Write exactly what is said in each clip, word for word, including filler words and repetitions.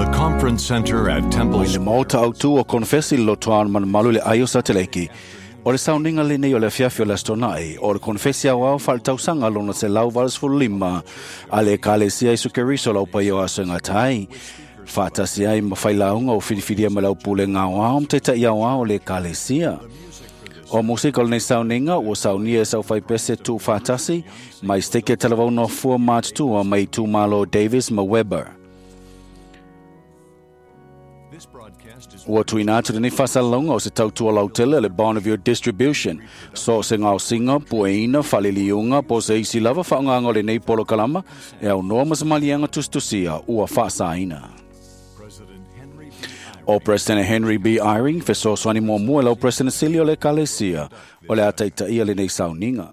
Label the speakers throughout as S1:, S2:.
S1: the Conference Center at Temple
S2: Le mauta au tu o confessi lo tuan man malu le ayo sa teleki. O le sauninga le nei o le fiafio le stonai, o le confessi au au faltausanga lona se lau valas fulima, a le kalesia isu keriso lau pa yo aso ngatai. Fatasi ai mawhailaunga o whiriwhiria ma lau pule ngā wao, te ta ia wao le kalesia. O musika o nei sauninga, o saunia sau whai pese tu fatasi, mai steke talavau no fua mat tua mai tu malo Davis ma Weber. Ua tuina atu ni whasalonga o se tautua lautele le Bonneville Distribution. So se ngau singa, pueina, whaliliunga, po se isi lava whaonganga le nei polo kalama, e au noa masamalianga tustusia, ua whaasaina. O President Henry B. Eyring, feso swani mua mua lau President Silio le Kalesia, o le ataita ia le nei sauninga.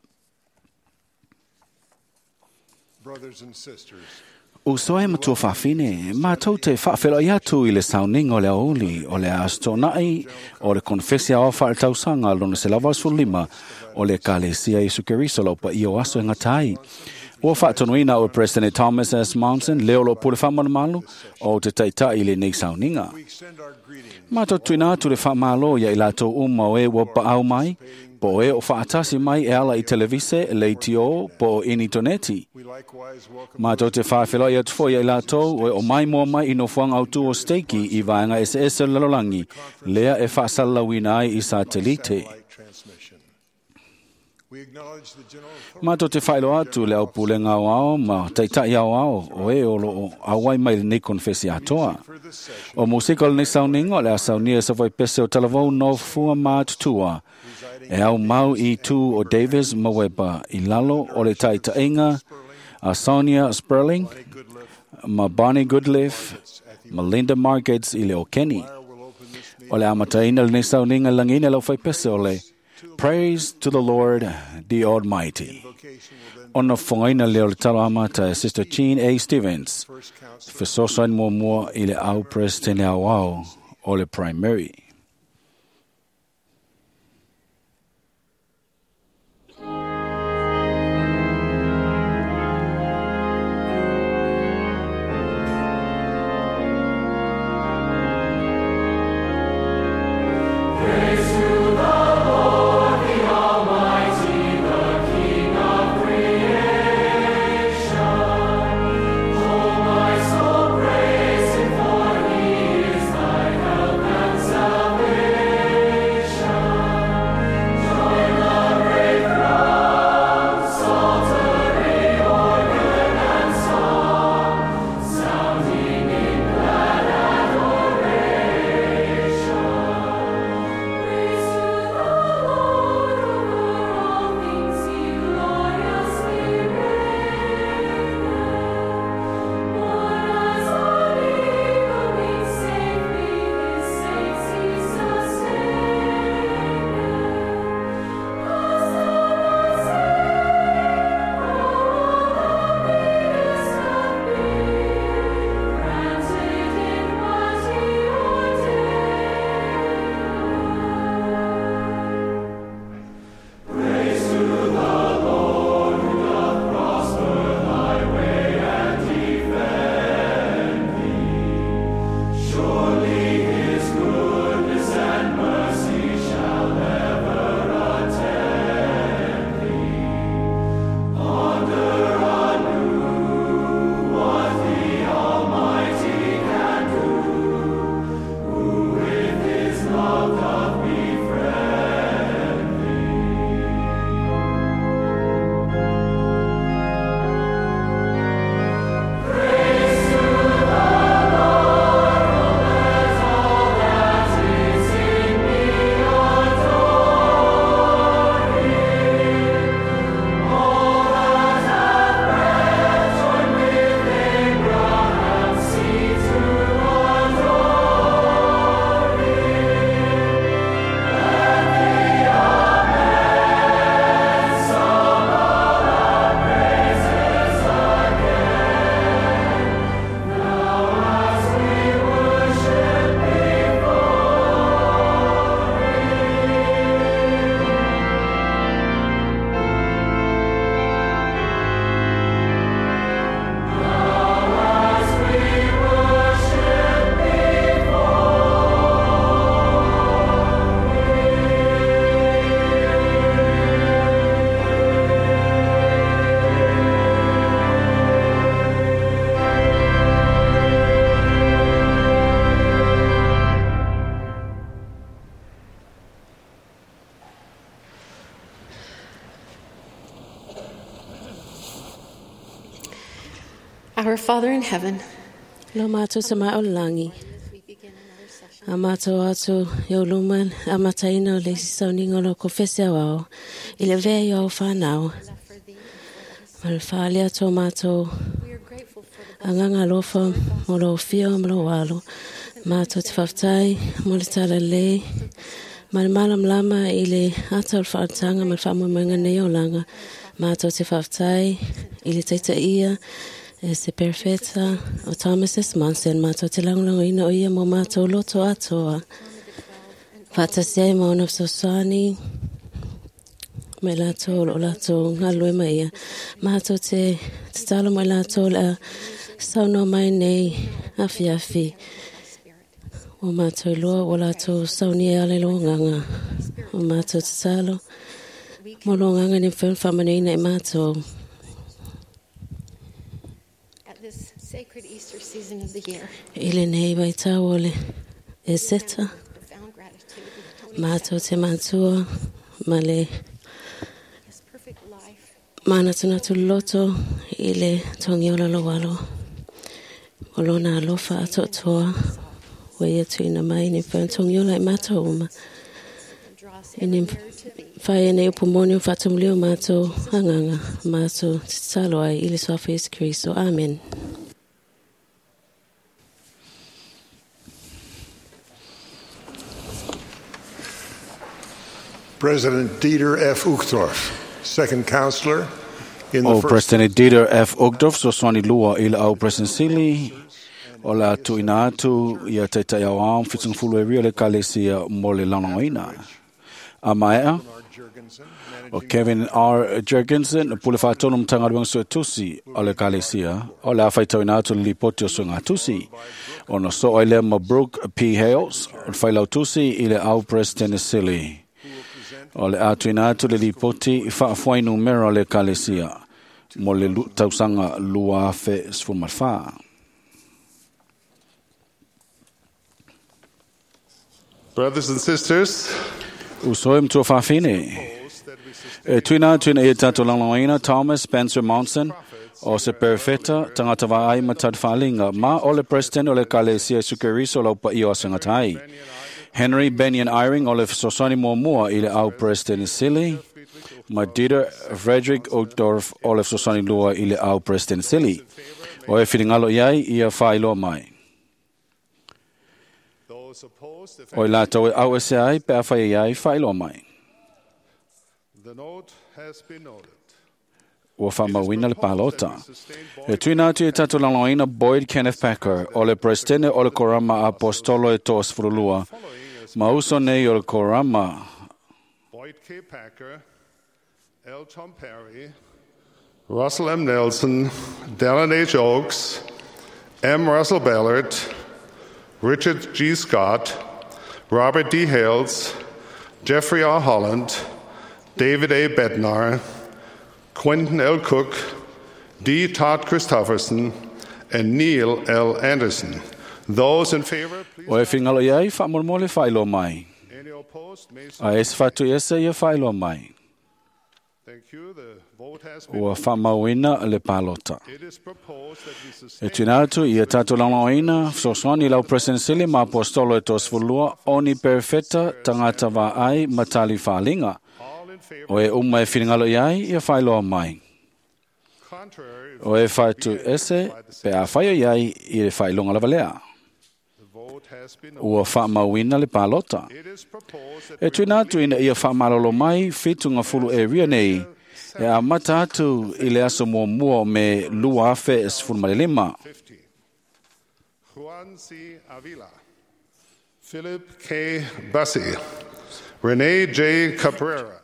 S3: Brothers and sisters,
S2: O soe matua whawhine, mātou te whawhelo i atu i le sauninga o le auli, o le astonai, o le konfesia o whaatausanga lona se lava sulima, o le kalesia i sukeriso lau pa i o aso e ngatai. O whaatonuina o President Thomas S. Monson, leo lo pule whamana malu, o te taita i le nei sauninga. Mātou tuina atu le whamalo ia i lato uma o e wapa au mai, po e o whaatasi mai e ala i televise, le tio, po ini toneti. Mātou te whawhelo i atu fo ia i lato, o e o mai mua mai i no whang au tu o steiki i vaenga S S lalolangi, lea e whaasalawina ai i satelite. Mātou te whaelo atu le au pule ngā wao, ma teitai au au, o e o lo awai mai le nei konfesi atoa. O musika le nei sauninga, le a saunia sa vai pese o talavau no fua mātutua, e au mau i tu o Davis Maweba i lalo o le taitainga, a Sonia Sperling, ma Bonnie Goodliff, ma Linda Margates i le o Kenny. O le amataina le nei sauninga langina lau fai pese o le Praise to the Lord, the Almighty. Ona whangaina leo le talo amata Sister Jean A. Stevens. Fesosain mua mua i le au President au au o le primary.
S4: Praise him, for he is thy help and salvation. Our Father in heaven,
S5: Lo mato sa maulangi. Amato atu yo luman amataino le sauningo lo confessia wao. Ile ve yo fanao. Malfalia tomato. Anganga lofa molo fio molo walo. Mato tfaftai molitala le. Malmalam lama ile atol fatanga malfamu mangane yo langa. Mato tfaftai ile taita ia. Se perfetta o Thomas S. Monson mato te langlango ina o ia mo mato loto atoa. Fata sei mo na sosani. Me lato o lato ngalue mai. Mato te te talo mo lato la sauno mai nei afi afi. O mato loa o lato sauni ale lo nganga. O mato te talo. Mo lo nganga ni fen famane nei mato.
S4: sacred Easter season of the year.
S5: Ile nei vai tawole e seta. Mato te mantua male. Mana tuna tu loto ile tongiola lo walo. Olona alofa atotoa. Weia tuina mai ni fen tongiola i mato uma. Ini fai nei upumonio fatumlio mato hanganga. Mato talo ai ile sofa is Cristo. Amen.
S3: President Dieter F. Uchtdorf, second counselor in the
S2: O
S3: first
S2: President Dieter F. Uchtdorf so swani lua ila au President Sili o la tu ina atu ia te tai au am fitung fulu e ria le kalesia mo le langoina. A maea o Kevin R. Jurgensen pule whātonum tangaruang sua tusi o le kalesia o le awhai tau ina atu li poti o sua ngā tusi o no so oile Mabruk P. Hales o le whailau tusi i le au President Sili. O le atu ina atu le lipoti i whaafuai numero le kalesia mo le tausanga lua fe sfumarwha.
S3: Brothers and sisters,
S2: Usoim tua whawhine. E tuina tuina e tato langloina Thomas Spencer Monson o se perfeta tangata vai matad whalinga ma o le president o le kalesia sukeriso lau pa i o sangatai. Henry Benyon Eyring o le sosani mua i le au President Sili, ma Dieter Frederick Uchtdorf o le sosani lua i le au President Sili. O e whiringalo iai ia whailo mai. O i lato e au ese ai pe a whai iai whailo mai. Ua whamawina le palota. E tuina atu e tatu langloina Boyd Kenneth Packer o le President o le korama apostolo e tos furulua. Mauso nei o le korama.
S3: Boyd K. Packer, L. Tom Perry, Russell M. Nelson, Dallin H. Oaks, M. Russell Ballard, Richard G. Scott, Robert D. Hales, Jeffrey R. Holland, David A. Bednar, Quentin L. Cook, D. Todd Christofferson, and Neil L. Anderson. Those in favor, please.
S2: O e whingalo iai whamolmo le whailo mai.
S3: Any opposed, may so.
S2: A es whatu ese ia whailo mai.
S3: Thank you. The vote has been.
S2: Ua whamawina le palota.
S3: It is proposed that we sustain.
S2: E tuina atu ia tatu langloina sosoni lau President Sili ma apostolo e tos fulua oni perfeta tangata wa ai matali whalinga.
S3: All in favor.
S2: O e uma e whingalo iai ia whailo mai.
S3: Contrary.
S2: O e whatu ese pe a whaio iai i le whailonga la valea.
S3: The vote has been.
S2: Ua whamawina le palota.
S3: It is proposed that
S2: E tuina atu ina ia whamalolo mai fitunga fulu e ria nei e a mata atu i le aso mua mua me lua afe e sifuru malilima.
S3: fifty. Juan C. Avila, Philip K. Bassi, Rene J. Cabrera,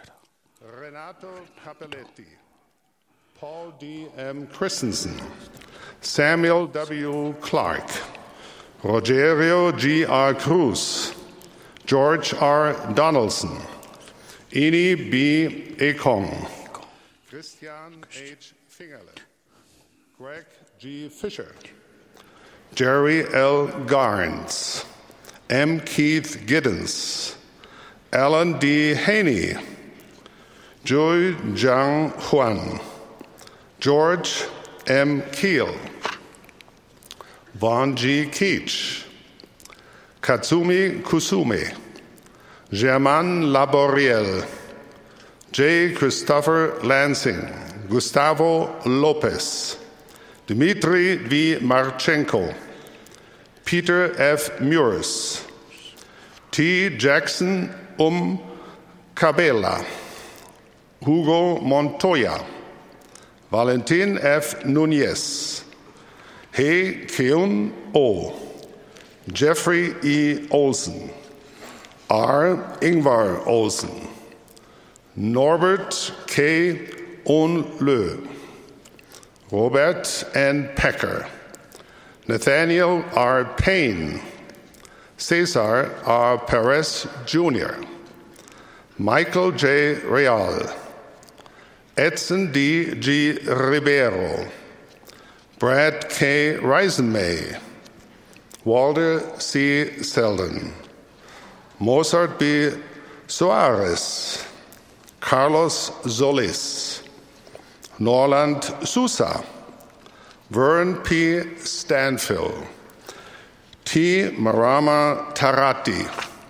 S3: Renato Capelletti, Paul D. M. Christensen, Samuel W. Clark, Rogerio G. R. Cruz, George R. Donaldson, Eni B. Ekong, Christian H. Fingerle, Greg G. Fisher, Jerry L. Garnes, M. Keith Giddens, Alan D. Haney, Joy Zhang Huan, George M. Keel, Vaughn G. Keach, Katsumi Kusume, Germain Laboriel, J. Christopher Lansing, Gustavo Lopez, Dmitry V. Marchenko, Peter F. Muris, T. Jackson Um Cabela, Hugo Montoya, Valentin F. Nunez, Hei Keun O, Jeffrey E. Olsen, R. Ingvar Olsen, Norbert K. Onlö, Robert N. Pecker, Nathaniel R. Payne, Cesar R. Perez Junior, Michael J. Real, Edson D. G. Ribeiro, Brad K. Reisenmay, Walter C. Selden, Mozart B. Soares, Carlos Solis, Norland Sousa, Vern P. Stanfill, T. Marama Tarati,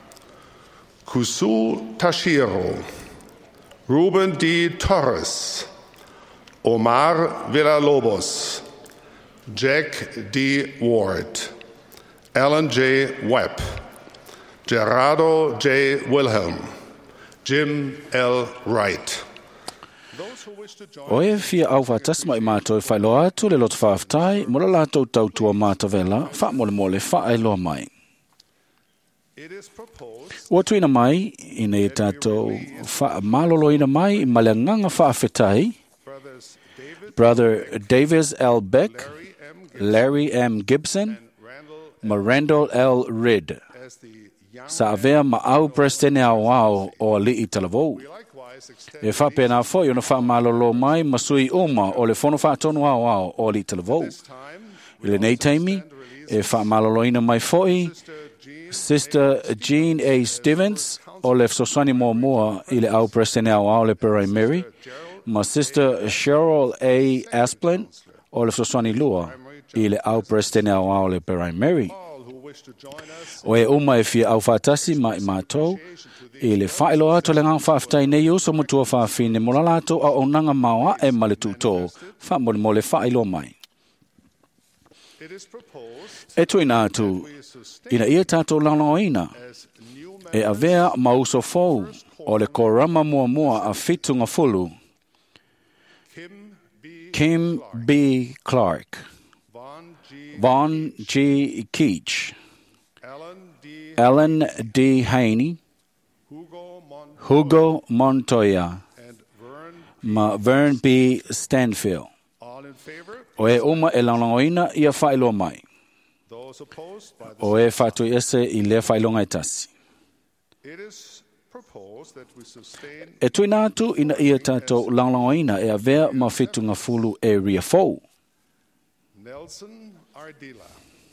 S3: Kusu Tashiro, Ruben D. Torres, Omar Villalobos, Jack D. Ward, Alan J. Webb, Gerardo J. Wilhelm, Jim L. Wright.
S2: O e fia au whatasma i mātou e whailoa atu le loto whaaftai, mo la lātou tautua mātou vela, wha mole mole wha ai loa mai. Ua tuina mai, ina e tātou wha malolo ina mai, i malanganga wha awhetai, Brother Davis L. Beck, Larry M. Gibson, ma Randall L. Ridd, sa avea ma au prestene au au o li i talavou. E whapena foi ona wha malolo mai masui uma o le fono whaatonu au au o li talavou. I le nei taimi, e wha malolo ina mai foi, Sister Jean A. Stevens o le Soswani Moa Moa i le au prestene au au le Perai Mary, ma Sister Cheryl A. Asplin o le Soswani Lua i le au prestene au au le Perai Mary. O e uma e fia au whaatasi mai mātou, i le whaelo ato le ngang whaaftai nei o so mutua whaafine mo la lato a onanga maua e male tūtō, wha mole mole whaelo mai. E tuina atu, ina ia tātou lanoina, e avea mauso fou, o le korama mua mua a fitunga fulu, Kim B. Clark, Vaughn G. Keach, Alan D. Haney, Hugo Montoya, ma Vern B. Stanfield. O e uma e langoina ia whaelo mai. O e whatu ese i lea whaelonga e tasi. E tuina atu ina ia tātou langoina e avea ma fitunga fulu e ria fou.
S3: Nelson Ardila,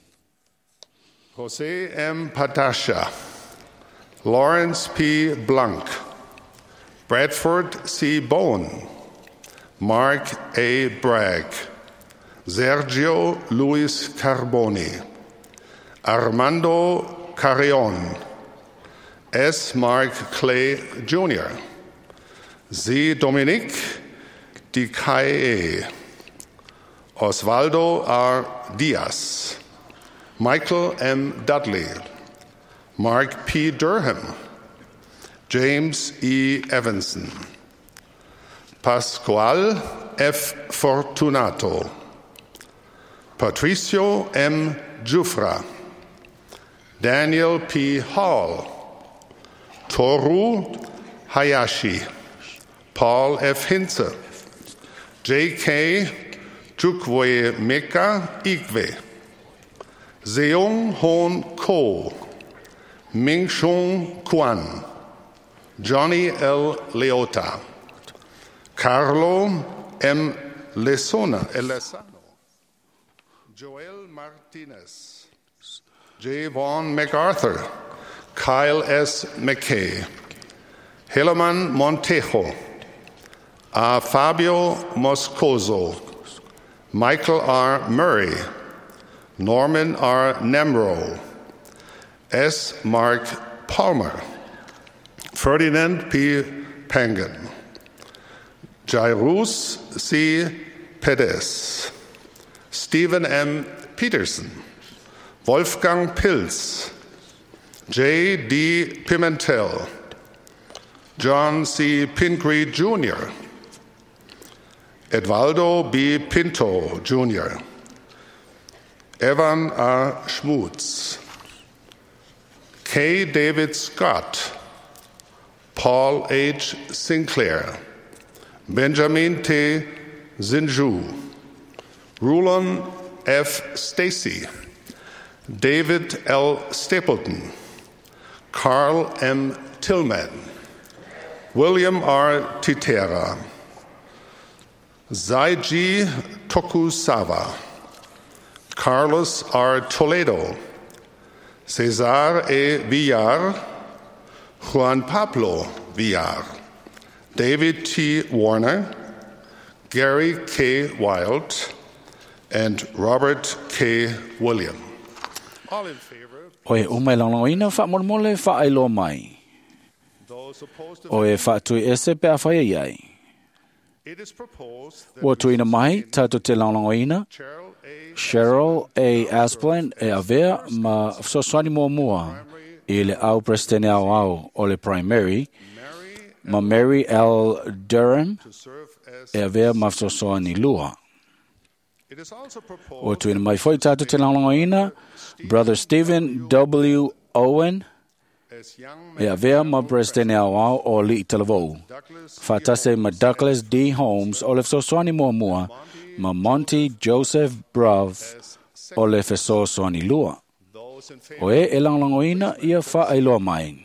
S3: Jose M. Patasha, Lawrence P. Blanc, Bradford C. Bowen, Mark A. Bragg, Sergio Luis Carboni, Armando Carrion, S. Mark Clay Junior, Z. Dominique Dicaye, Osvaldo R. Diaz, Michael M. Dudley, Mark P. Durham, James E. Evanson, Pascual F. Fortunato, Patricio M. Jufra, Daniel P. Hall, Toru Hayashi, Paul F. Hinze, J K. Chukwe Meka Igwe, Seung Hoon Ko, Ming Shung Kwan, Johnny L. Leota, Carlo M. Lesona, Lesano, Joel Martinez, J. Vaughn MacArthur, Kyle S. McKay, Helaman Montejo, A. Fabio Moscoso, Michael R. Murray, Norman R. Nemro, S. Mark Palmer, Ferdinand P. Pangan, Jairus C. Perez, Stephen M. Peterson, Wolfgang Pilz, J. D. Pimentel, John C. Pingree Junior, Edvaldo B. Pinto Junior, Evan R. Schmutz, K. David Scott, Paul H. Sinclair, Benjamin T. Zinju, Rulon F. Stacy, David L. Stapleton, Carl M. Tillman, William R. Titera, Zaiji Tokusawa, Carlos R. Toledo, Cesar E. Villar, Juan Pablo Villar, David T. Warner, Gary K. Wild, and Robert K. William. All in favor.
S2: Oe umai langoina fa mormole fa ailo mai.
S3: Those opposed to
S2: Oe fa tu ese pe afaya yai.
S3: it is proposed that
S2: Wo tuina mai tato te langoina.
S3: Cheryl A.
S2: Cheryl A. Asplin e avea ma soswani mua mua i le au prestene au au o le primary
S3: Mary
S2: ma Mary L. Durham
S3: to serve as
S2: e avea ma soswani lua.
S3: it is also
S2: O
S3: proposed
S2: tuina mai foi tato te langoina Brother Stephen W. Owen
S3: as young
S2: e avea ma prestene au au o li i talavou.
S3: Douglas
S2: Fatase ma Douglas D. Holmes o le soswani mua mua ma Monty Joseph Brav o le fesoswani lua.
S3: those in
S2: O
S3: favor.
S2: e e langoina ia fa ailoa mai.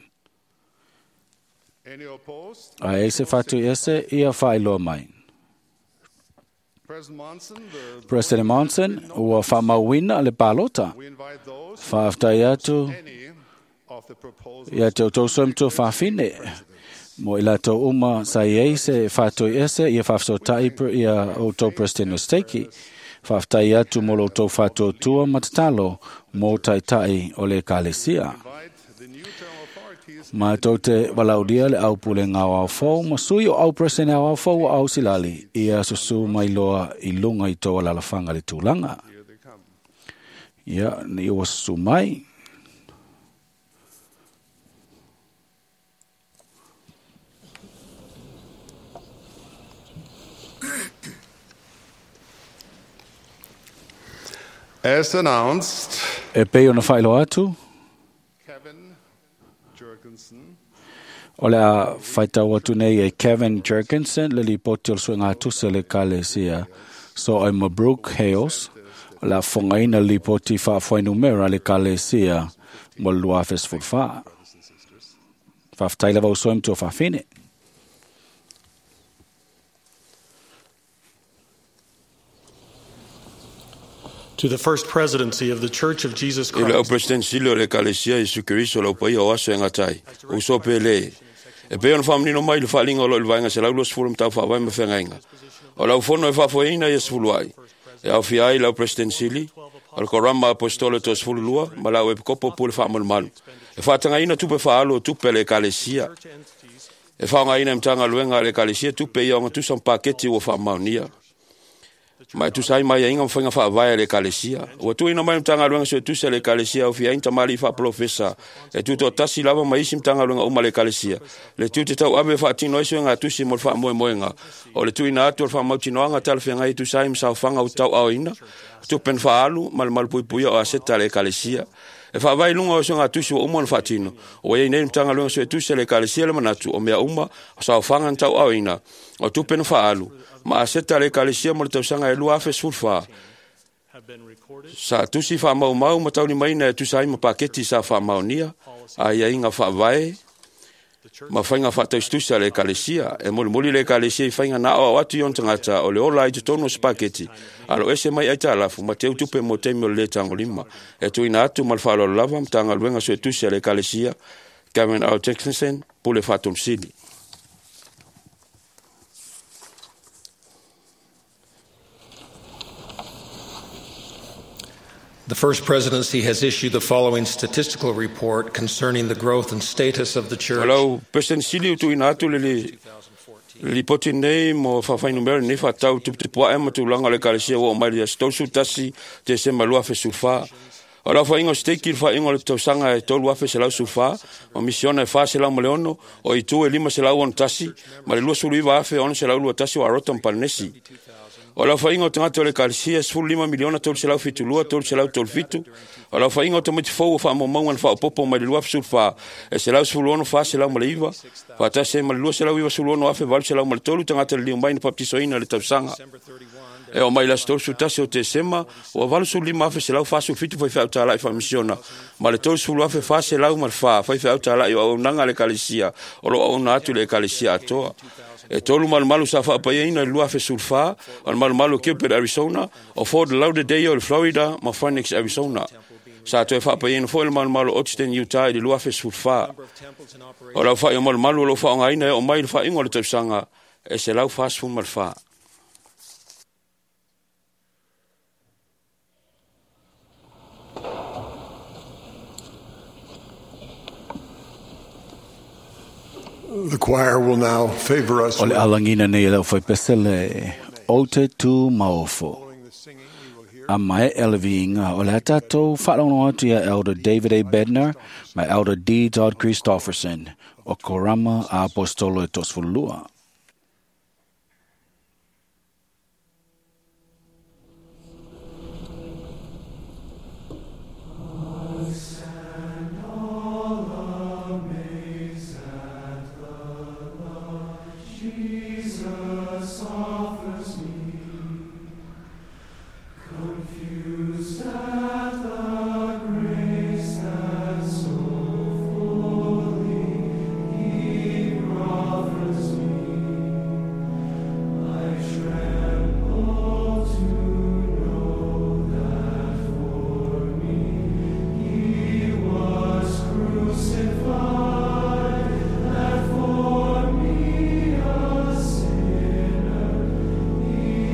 S3: Any opposed?
S2: A e se fatu ese ia fa ailoa mai.
S3: President Monson, the,
S2: President Monson ua fa mauina le palota.
S3: we invite those
S2: Fa aftai atu
S3: any of the proposals
S2: ia te tau soim tu fa fine. Mo ila tau uma sa iei se fatu ese ia fa fsotai ia o tau President Osteki. Fa aftai atu mo lo tau fatu tua matatalo mo tai tai o le kalesia.
S3: invite the new general authorities
S2: Ma tau te walaudia le au pule ngau au fau, ma sui o au presene au au fau au silali, ia susu mai loa i lunga i toa lalafanga le tūlanga.
S3: here they come.
S2: Ia, ni ua susu mai.
S3: As announced,
S2: E pei ona whaelo atu,
S3: Kevin Jurgensen
S2: o le a whaitau atu nei e Kevin Jurgensen, le li poti o le suenga atuse le kalesia. So ai Mabruk Hales, o le a whangaina li poti wha numera le kalesia, mo le lua fes fulfa. Whaftaila vau soim tu o whawhine.
S6: To the first presidency of the Church of Jesus
S7: I le au
S6: Christ,
S7: presidensi le kalesia Jesu Kristo le pai o aso ngatai. O so pele. E pe on famni no mai le falinga lo le vanga se laulo sfulum tau fa vai me fengainga. O lau fono e fa foina e sfuluai. E au fiai le presidensi al korama apostolo to sfulua ma lau e kopo pul fa mal mal. E fa tanga ina tupe fa alo tupe le kalesia. E fa nga ina mtanga luenga le kalesia tupe yo nga tu son paketi o fa maunia. Mai tu sai mai inga mfenga fa vai le kalesia. O tu ina mai mtanga luenga so tu se le kalesia o fia inta mali fa profesa. E tu to tasi lava mai sim tanga luenga uma le kalesia. Le tu te tau ave fa tino iso nga tu si mo fa mo moenga. O le tu ina atu fa mau tino nga tal fenga i tu sai msa fanga u tau au ina. Tu pen fa alu mal mal pui pui o aseta le kalesia. E fa vai lunga o so nga tu si o uma fa tino. O ye nei mtanga luenga so tu se le kalesia le manatu o mea uma sa fanga tau au ina. O tu pen fa alu. Ma aseta le kalesia mo le tausanga e lua fe sulfa.
S6: have been recorded.
S7: Sa tusi fa mau mau ma tauni mai na tu sai ma paketi sa fa mau nia. Ai ai nga fa vai. Ma fainga fa tau stusa le kalesia. E moli moli le kalesia i fainga na o atu yon tangata o le ola i tono spaketi. Alo ese mai ai talafu ma teu tupe mo temi o le tango lima. E tu ina atu mal fa lo lava mtanga luenga so tusa le kalesia. Kevin R. Jurgensen po le fatum sili.
S6: The First Presidency has issued the following statistical report concerning the growth and status of the church.
S7: Walau pesen sili utu inatu lili li poti nei mo fa fa numero nei fa tau tu tu poa ma tu langa le kalesia o mai ya sto su tasi te se malua fe sulfa. Ora fa ingo steki fa ingo le tosanga e tolu afe se la sulfa, o misiona e fa se la moleono o i tu e lima se la on tasi, ma le lua suluiva afe on se la lua tasi o arotam palnesi. Ola fa ingo tanga le kalsia sul lima miliona tol se la fitu lua tol se la tol fitu. Ola fa ingo tomiti fo fa mo mo fa popo ma le lua sulfa e se la suluono fa se la moleiva. Fa ta se ma le lua se la wiva suluono afe val se la mo tolu tanga le liumbai ni paptisoina le tosanga. E o mai la sto su tasi o te sema o val su lima afe se la fa su fitu foi fa ta la fa misiona. Ma le tol su afe fa se la ma fa foi fa ta la o nanga le kalisia o lo ona atu le kalisia toa. E tolu mal malu sa fa pa ina lua fe sulfa al mal malu ke per Arizona o Fort Lauderdale Florida ma Phoenix Arizona sa to fa pa ina fo mal malu Austin Utah di lua fe sulfa o la fa mal malu lo fa ngaina o mai fa ingol te sanga e se la fa fu mal fa.
S8: The choir will now favor us.
S2: Ole alangina nei lau fai pesele Ote tu maofo. A mai elevinga ole atato whalaunga atu ia Elder David A. Bednar ma Elder D. Todd Christofferson o Korama a Apostolo e Tosfulua.
S9: He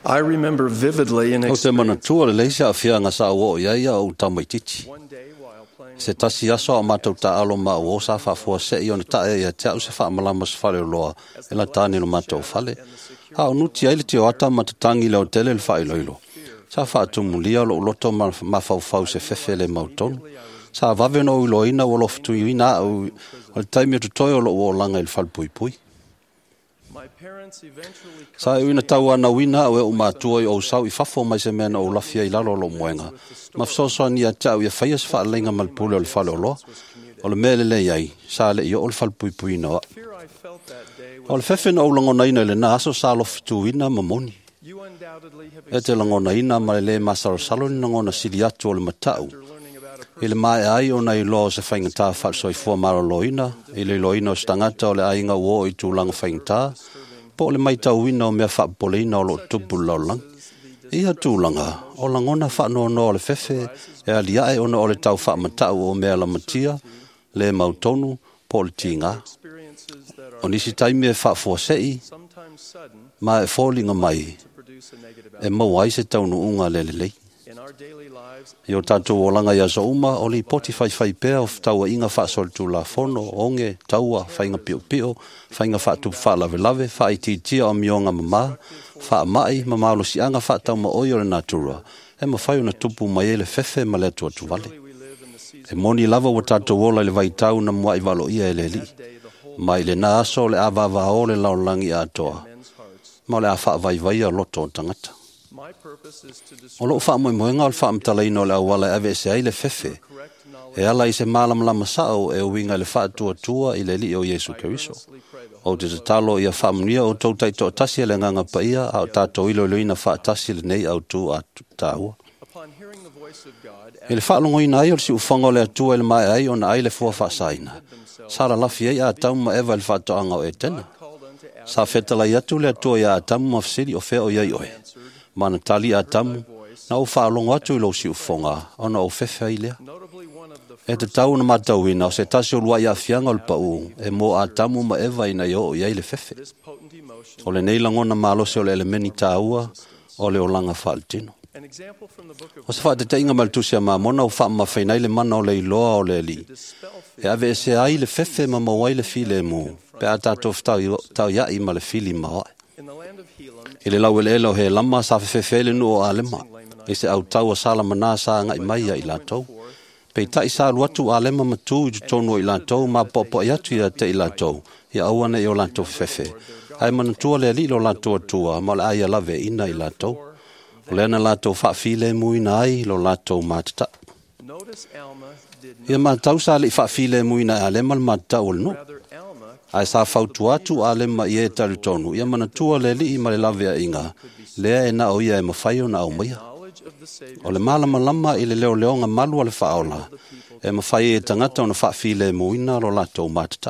S9: I remember vividly an
S10: O te mana
S9: experience.
S10: tua le leisa a whianga sa o ia ia o tamaititi. Se tasi aso a mātou ta alo ma o sa whafua se i ona tae ia te au se wha malama se whale o loa e la tāne lo mātou whale. Ha o nuti aile te o ata ma te tangi leo tele le whae loilo. Sa wha tumu lia lo loto ma whau se whewhe le mautonu. Sa vave no ulo ina o loftu i ina au o le taimi o tutoi o lo o langa il whal pui pui. Sa e wina tau ana wina o e o mātua i o sau i whafo mai se mena o lafia i lalo lo moenga. Ma fsosoa ni a tau i a whaia se wha lenga malpule o le whale o loa. O le mele le iai, sa le i o le whal pui pui noa. O le whewhe na o langona ina le na aso sa loftu ina mamoni. E te langona ina ma le le masaro salo ni langona sili atu o le matau. I le mai ai o nei lo se whaingata whalso i fua maro loina, i le loina o stangata o le ainga uo i tūlanga whaingata, po le mai tau wina o mea whapolina o lo tupu laulang. Ia tūlanga, o langona whanua no o le whewhe, e ali ai ona o le tau whamatau o mea la matia, le mautonu, po le tinga. O nisi taimi e whafua sei, ma e fōlinga mai, e mawai se taunu unga le le lei. Io tātou o langa ia so uma, o li poti whai whai pēr o taua inga whaasol tū la fono, onge, taua, whainga pio pio, whainga whaatu wha lave lave, whai tia o mionga mama, wha mai, mama lo si anga whaatau ma oi o le natura, e ma whai o na tupu mai ele whewhe ma le atua tu vale. E moni lava wa tātou o le vai tau na mua i walo ia ele li. Mai le na aso le awava o le laulangi a toa, ma le a wha vai vai a loto o tangata. O lo wha moe moenga o le wha amtalaina o le awala e ave se ai le whewhe. E ala i se malam lama sao e uinga le wha tua tua i le li o Yesu Keriso. O te te talo ia wha munia o tau taito tasi e le nganga pa ia au tātou ilo iloina wha tasi le nei au tu a tāua. E le wha longo ina ai o le si ufonga o le atua e le mai ai o na ai le fua wha saina. Sara lafi ei a tau ma eva le wha toanga o e tena. Sa whetala i atu le atua i a tamu mafsiri o whea o iai oe. Mana tali a tamu, na o whaalongo atu i lo si ufonga, ona o whewhea i lea. E te tau na matau ina, o se tasi o lua i a whianga o le pau, e mo a tamu ma ewa ina i o iai le whewhe. O le neilangona malose o le elemeni tāua, o le o langa whaaltino. O se wha te te inga maltusia ma mona o wha ma whainai le mana o le iloa o le li. E ave e se ai le whewhe ma mawai le file mu, pe a tātou tau iai ma le fili mawai. I le lau ele elo he lama sa whewhele nu o alema. E se au tau a sala mana sa ngai maia i la tau. Pei tai sa luatu alema matu i tonu i la tau ma popo i atu i te i la tau. I awane i o la tau whewhe. Ai manatua le li lo la tau atua ma le aia lave ina i la tau. O le ana la tau whaafile muina ai lo la tau matata. Ia ma tau sa li whaafile muina i alema le matata o le nu. Ai sa fautu atu ale ma i e tari tonu. Ia mana tua le li i ma le lavea inga. Lea e na o ia e mawhaio na au maia. O le malama lama i le leo leonga malu ale whaola. E mawhai e tangata o na whaafile muina lo lato matata.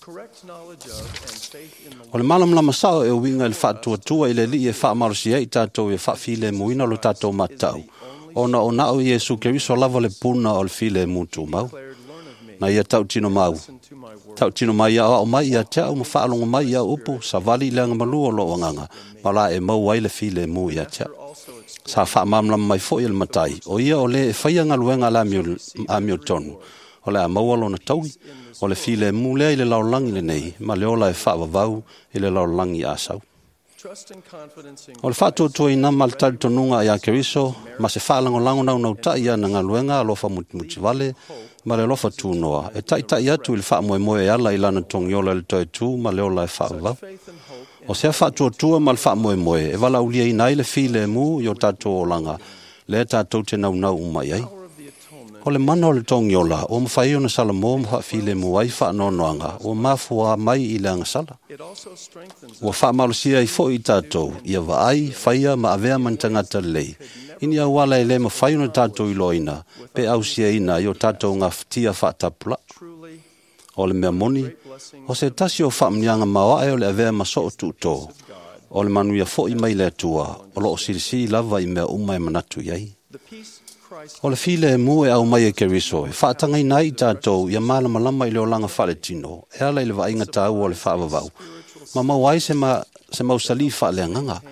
S10: O le malama lama sao e winga le whaatua tua i le li e whaamarosia i tātou e whaafile muina lo tātou matau. O na o na o Yesu Keriso lava le puna o le file mutu mau. Na ia tau tino mau. Tau tino mai a o mai a te au ma whaalonga mai a upu sa vali leanga malua lo wanganga. Ma la e mau ai le file mu i a te au. Sa wha mamlam mai fo i le matai. O ia o le e whaianga luenga la a mio tonu. O le a mau alo na tauhi. O le file mu lea i le laulangi le nei. Ma le ola e wha wavau i le laulangi a sau. O le whātua tua i nama le tari tonunga i a Keriso. Ma se whaalango lango nau nau tai a na ngā luenga a lofa muti vale. Ma le lofa tūnoa, e tai tai atu i le wha moe moe ala i lana tongi ola le toi tū, ma le ola e wha wau. O sea wha tua tua ma le wha moe moe, e wala ulia i nai le file mu i o tātou o langa, le tātou te nau nau umai ai. O le mana o le tongi ola, o mwhai o na sala mo mwha file mu ai wha nonoanga, o mafua mai i le anga sala. O wha malusia i fo i tātou, ia wa ai, whaia ma avea man tangata lei. Ini a wala e le ma whai ona tātou i loina, pe au sia ina i o tātou ngā ftia whaatapula. O le mea moni, o se tasi o whaamnianga mawa e o le avea ma so o tūtō. O le manuia fo i mai le atua, o lo o sirisi lava i mea umai manatu iai. O le file e mu e au mai e Keriso, e whaatanga i nai tātou i a malama lama i leo langa whale tino, e ala i le wainga tāu o le whaavavau. Ma mau ai se, ma, se mau sali whaale nganga.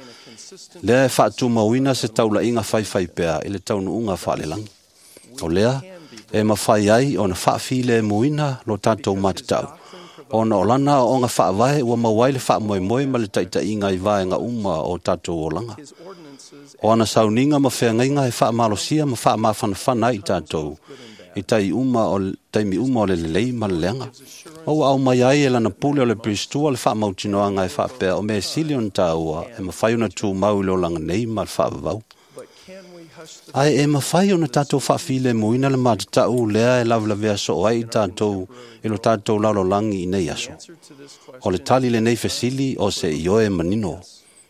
S10: Lea e whaatu mauina se taula inga whaiwhai pea i le taunu unga whaalelangi. O lea, e mawhai ai o na whaafile muina lo tātou matatau. O na olana o ngā whaavae ua mawai le wha moe moe ma le taita inga i vaenga uma o tātou olanga. O ana sauninga ma whengainga e wha malosia ma wha mawhanawhana i tātou. I tai uma o taimi uma o le lelei ma le leanga. O au mai ai e lana pule o le pristua le wha mautinoanga e wha pea o me silion tā ua e ma whaiuna tū mau ilo langa nei ma le wha vavau. Ai e ma whaiuna tātou wha file muina le matatau lea e lavla vea so ai tātou ilo tātou lalo langi i nei aso. O le tali le nei fesili o se ioe manino.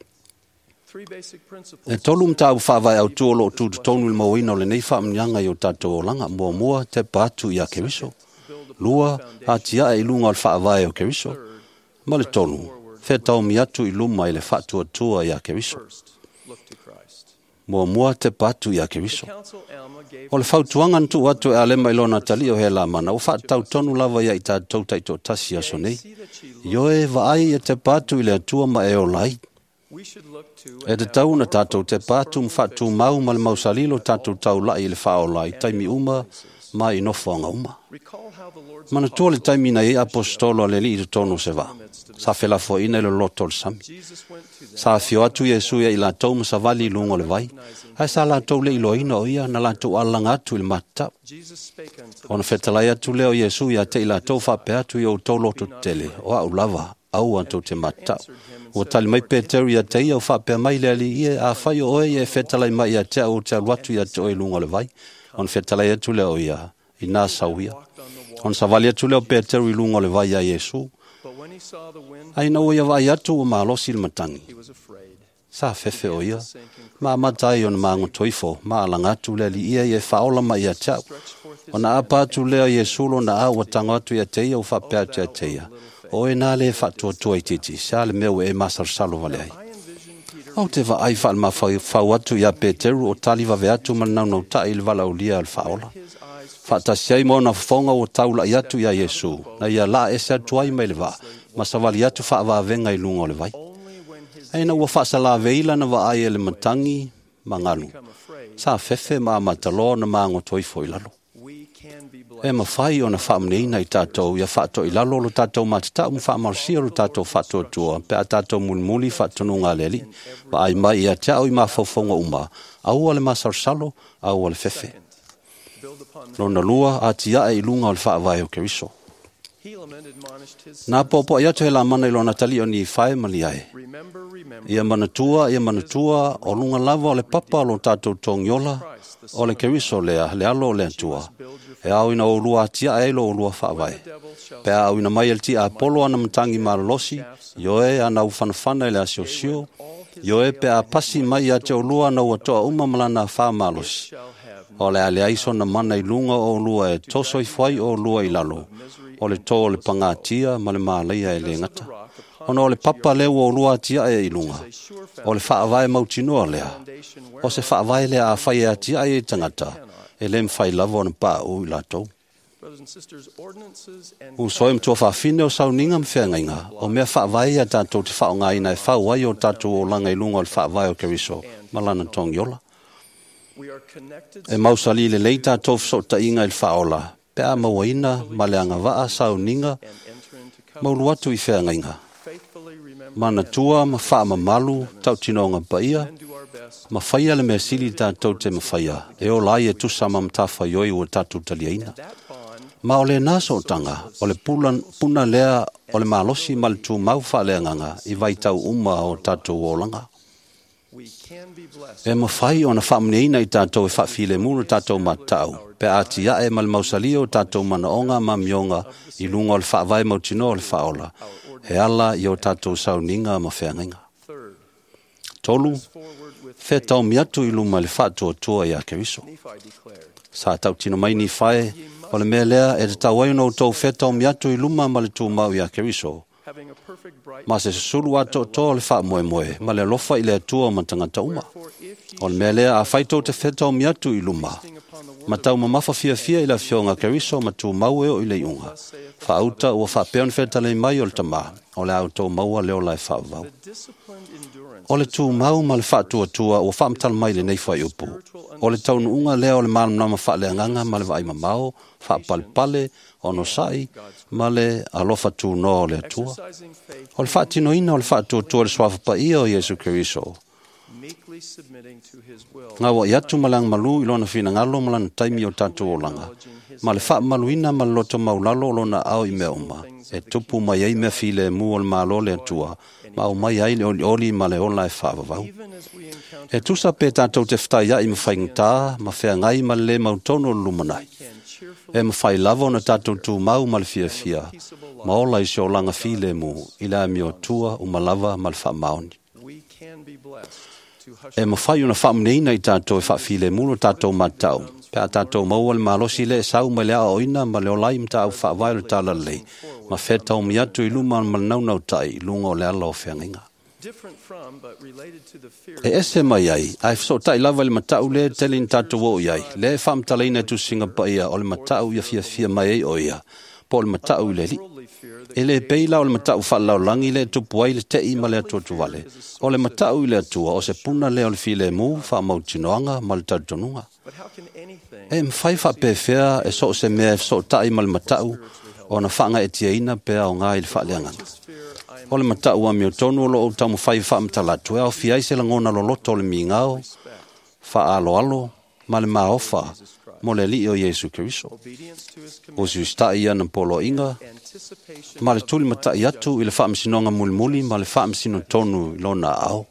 S10: E tolu mta u whaavai au tuolo o tūtu tonu il mawina o le nei whaamnianga i o tātou o langa mua mua te pātu i a Keriso. Lua a tia e ilunga o le whaavai o Keriso. Ma le tonu, whetau mi atu i luma i le whaatua tua i a Keriso. Mua mua te pātu i a Keriso. O le whautuanga ntu atu e alema ilona tali o he la mana, o whaatau tonu lava ia i tātou taito tasi aso nei. Ioe vaai e te pātu i le atua ma e o lai. E te tau na tātou te pātu mwhatu mau ma le mausalilo tātou tau lai le whaola i taimi uma ma i nofoanga uma. Mana tua le taimi na e apostolo le li i tono se va. Sa whela fo ina le loto le sami. Sa fio atu Jesu ia i la tau ma sa vali lungo le vai. Hai sa la tau le ilo ina o ia na la tau alanga atu i le mata. Ona whetalai atu leo Jesu ia te i la tau whape atu i o tau loto tele o au lava au anto te mata. O tali mai Peteru ia te ia o whapea mai le ali ia a whai o oe e whetalai mai ia te au te aluatu ia te oe lunga le vai. On whetalai atu leo ia i nā sauia. On savali atu leo Peteru i lunga le vai a Jesu. Aina o ia vai atu o maalosi le matangi. Sa fefe o ia. Ma matai o na maango toifo. Ma alangatu le ali ia ia whaola mai ia te au. O na apa atu leo Jesu lo na a watango atu ia te ia o whapea te te ia. O e nā le whatua tua i titi, sa le meu e masar salo vale ai. Au te wa ai wha ma whau atu ia Peteru o tali wa veatu ma nau nau ta il vala ulia al whaola. Whata siai mo na whonga o taula i atu ia Jesu, na ia la e se atuai mai le wa, ma sa wali atu wha wa venga i lungo le vai. Aina ua wha sa la veila na wa ai e le matangi ma nganu. Sa fefe ma matalo na maango toifo i lalo. E ma whai o na whaamneina i tātou, ia whaato i lalo lo tātou matata, mu whaamarsia lo tātou whaato tua, pe a tātou mulmuli whaatonu ngā leli, wa ai mai ia te au i mawhauwhaunga uma, au ale masar salo, au ale fefe. Lona lua, a tia e ilunga o le whaavai o Keriso. Nā popo i atu he la mana i lona tali o ni whae mali ai. Ia manatua, ia manatua, o lunga lava o le papa lo tātou tongiola, o le Keriso lea, le alo o le atua. E au ina o lua tia e lo o lua whaavai. Pe au ina mai el ti a polo ana matangi maralosi, ioe ana ufanafana ele asio sio, ioe pe a pasi mai a te o lua na ua toa uma malana wha malosi. O le ale aiso na mana i lunga o lua e toso i whai o lua i lalo. O le to o le pangatia ma le maalaia e le ngata. Ona o le papa leo o lua tia e i lunga. O le whaavai mautinoa lea. O se whaavai lea a whai a tia e tangata. E lem whai lava o na pā o i latou. U soe mtua whaafine o sauninga mwhengainga, o mea whaavai a tātou te whaonga ina e whauai o tātou o langa i lunga o le whaavai o Keriso, malana tongiola. E mausali le lei tātou fsota inga i le whaola, pe a mawaina, maleanga waa sauninga, maulu atu i whengainga. Mana tua, ma wha ma malu, tau tinonga baia, ma whaia le mea sili tātou te ma whaia, e o lai e tusama mtawha ioi o tātou taliaina. Ma o le naso o tanga, o le pulan, puna lea o le malosi ma le tū mau wha lea nganga, i vai tau uma o tātou o langa. E ma whai o na whamneina i tātou e whawhile muna tātou matau, pe ati ia e ma le mausali o tātou mana onga ma mionga i lunga o le whaavai mautino o le whaola, e ala i o tātou sauninga ma whengainga. Tolu, whetau miatu i luma le whaatua tua i a Keriso. Sa tau tino mai ni whae, o le mea lea e te tau aino o tau whetau miatu i luma ma le tū mau i a Keriso. Ma se sulu ato to le wha moe moe, ma le lofa i le atua o matangata uma. O le mea lea a whaito te whetau miatu i luma. Ma tau ma mafa fia fia i la fionga Keriso ma tū mau e o i le iunga. Whaauta ua whapeon whetale mai o le tama, o le auto maua leo lai whaavau. O le tū mau ma le whaatua tua o whaamtal mai le nei whai upu. O le taunu unga lea o le malam nama whaale anganga ma le vai mamao, whaapalpale, ono sai, ma le alofa tū no o le atua. O le whaatino ina o le whaatua tua le swafa pa ia o Yesu Keriso. Ngā wa iatu malang malu ilona fina ngalo malana taimi o tātou o langa. Ma le wha maluina ma loto maulalo lona au i mea uma. E tupu mai ei mea file mu o le malo le atua. Ma o mai ai le oli oli ma le ola e whaavavau. E tusa pe tātou te whtai ai ma whaingta, ma whea ngai ma le mautono lumanai. E ma whai lava na tātou tū mau ma le fia fia. Ma ola i sio langa file mu, ila mi o tua o ma lava ma le wha maoni. E ma whai una whamneina i tātou e whafile mulo tātou matau. Pea tātou maua le malosi le sau ma le a oina ma le olai mta au whaavai le tāla lei. Ma whetau mi atu i luma ma nau nau tai, lunga o le ala o whianginga. E ese mai ai, ai so tai lava le matau le telin tātou o iai. Le whamtaleina tu singa pa ia o le matau ia fia fia mai ei o ia. Po le matau le li. E le peila o le matau whalau langi le tupu ai le te ima le atua tuwale. O le matau i le atua o se puna le o le file mu wha mautinoanga ma le tautonunga. E mwhai wha pewhea e so se mea so tai ma le matau o na whanga e tia ina pea o ngā i le whaaleanganga. O le matau a mio tonu o lo o tamu whai wha mtalatu e au fiai se langona lo loto le mi ngao wha alo alo ma le maofa mo le li o Yesu Keriso. O si ustai ana polo inga ma le tuli matai atu i le wha msinonga mulimuli ma le wha msino tonu i lona au.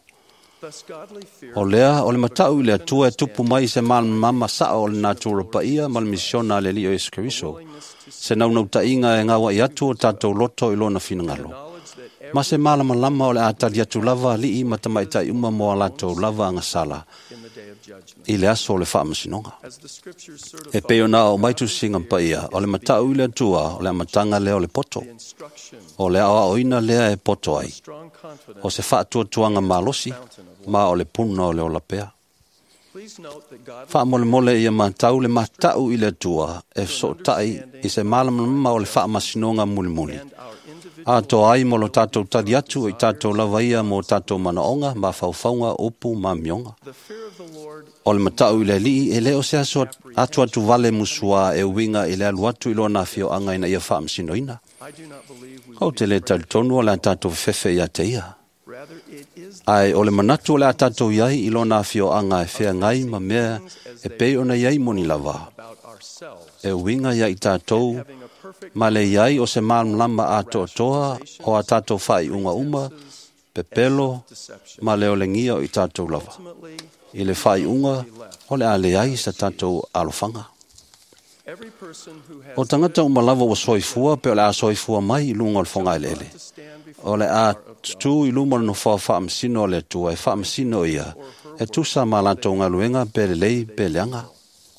S10: O lea, o le matau i le atua e tupu mai se mal mama sa o le natura pa ia ma le misiona le li o Yesu Keriso. Se nau nau ta inga e ngawa i atu o tatou loto i lona finangalo. Ma se malama lama o le atali atu lava li i matamaitai uma mo alato lava anga sala. I le aso o le wha masinonga. E peo na o maitu singa pa ia, o le matau i le atua, o le amatanga lea o le poto. O le awa oina lea e poto ai. O se wha atua tuanga malosi, ma o le puna o le o la pea. Wha mole mole ia matau le matau i le atua, e so tai i se malama lama o le wha masinonga muli muli. A to ai mo lo tātou tadi atu i tātou lava ia mo tātou manaonga ma whauwhaunga upu ma mionga. O le matau i le li e leo se aso atu atu vale musua e winga i le alu atu i lo na fio anga ina ia wha msino ina. Hau te le tali tonu o le tātou fefe ia te ia. Ai o le manatu o le tātou iai i lo na fio anga e whea ngai ma mea e pei ona iai moni lava. E winga ia i tātou ma le iai o se malam lama a toa toa o a tātou whai unga uma, pepelo, ma leo le ngia o i tātou lava. I le whai unga, o le a le ai sa tātou alofanga. O tangata uma lava o soifua, pe o le a soifua mai i lunga o le whonga ele ele. O le a tu i luma no wha wha msino le tua, e wha msino ia, e tusa ma lantou ngaluenga pe le lei pe le anga.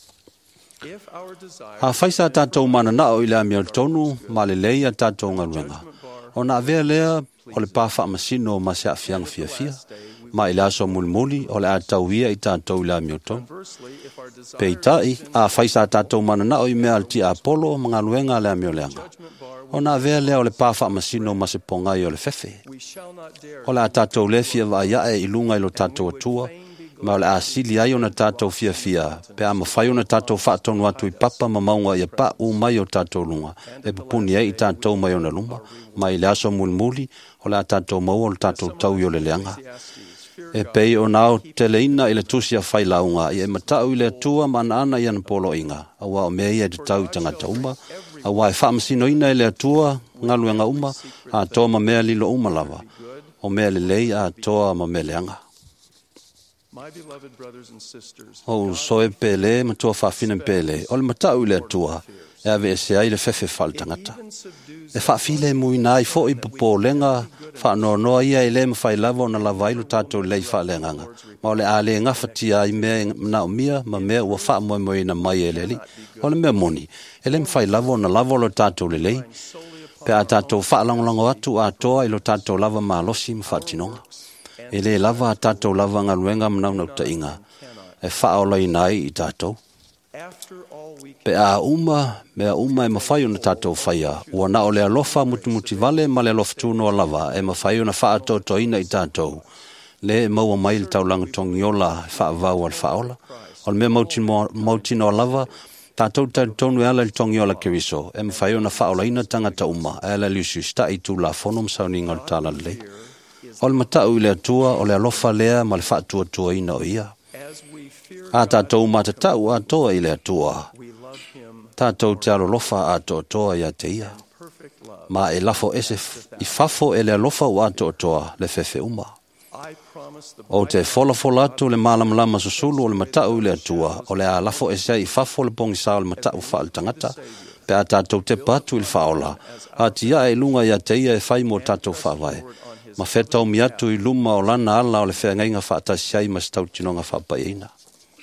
S10: A whaisa tātou mana nao i lea mea tonu, ma le lei a tātou ngaluenga. O na avea lea, o le pāwha masino ma se a fianga fia fia, ma i lea so mulimuli, o le a tau ia i tātou i lea mea tonu. Pei tai, a whaisa tātou mana nao i mea alti a polo, ma ngaluenga lea mea leanga. O na avea lea o le pāwha masino ma se pongai o le fefe. O le a tātou le fia wa iae i lunga i lo tātou atua, ma le asili ai ona tātou fia fia, pe a mawhai ona tātou whaatonu atu i papa ma maunga i a pa u mai o tātou lunga, e pupuni ai i tātou mai ona luma, ma i le aso mulimuli, o le a tātou mau o le tātou tau i o le leanga. E pei o nao te leina i le tusi a whai launga, i e matau i le atua ma ana ana i ana polo inga, a wa o mea i e te tau i tangata uma, a wa e whaamsino ina i le atua, ngaluenga uma, a toa ma mea lilo uma lava, o mea le lei a toa ma mea leanga. O soe pele, matua whawhina pele, o le matau i le atua, e ave e se ai le fefe whal tangata. E whawhile mui nā i fo i pupo lenga, whaanoa noa ia i le mawhai lava o na lavailu tātou lei whaalenganga. Ma o le a le ngawhatia i mea na o mia, ma mea ua wha moe moe na mai e leli. O le mea moni, e le mawhai lava o na lava o lo tātou le lei, pe a tātou whaalangolongo atu a toa i lo tātou lava maa losi ma whaatinonga. E le lava a tātou lava ngaluenga mnau nau ta inga, e whaolai nai i tātou. Pe a uma, me a uma e mawhai ona tātou whaia. Ua na o le alofa muti muti vale ma le alofa tūno a lava e mawhai ona wha ato toina i tātou. Le e maua mai le taulanga tongi ola e wha avau al whaola. O le mea mauti no a lava, tātou tātou tonu e ala le tongi ola keriso. E mawhai ona whaola ina tangata uma. E ala liusu sta i tū la whonom sauni ngal tāla le. O le matau i le atua, o le alofa lea ma le wha atua tua ina o ia. A tātou matatau a toa i le atua. Tātou te alolofa a toa toa ia te ia. Ma e lafo ese i fafo e le alofa o a toa toa le fefe uma. O te fola fola atu le malam lama susulu o le matau i le atua. O le a lafo ese i fafo le pongi sao le matau fa al tangata. Pe a tātou te patu il faola. A tia e lunga ia te ia e fai mo tātou fa vai. Ma feta o miatu i luma o lana ala o le whea ngainga wha atasiai ma stau tinonga wha paeina.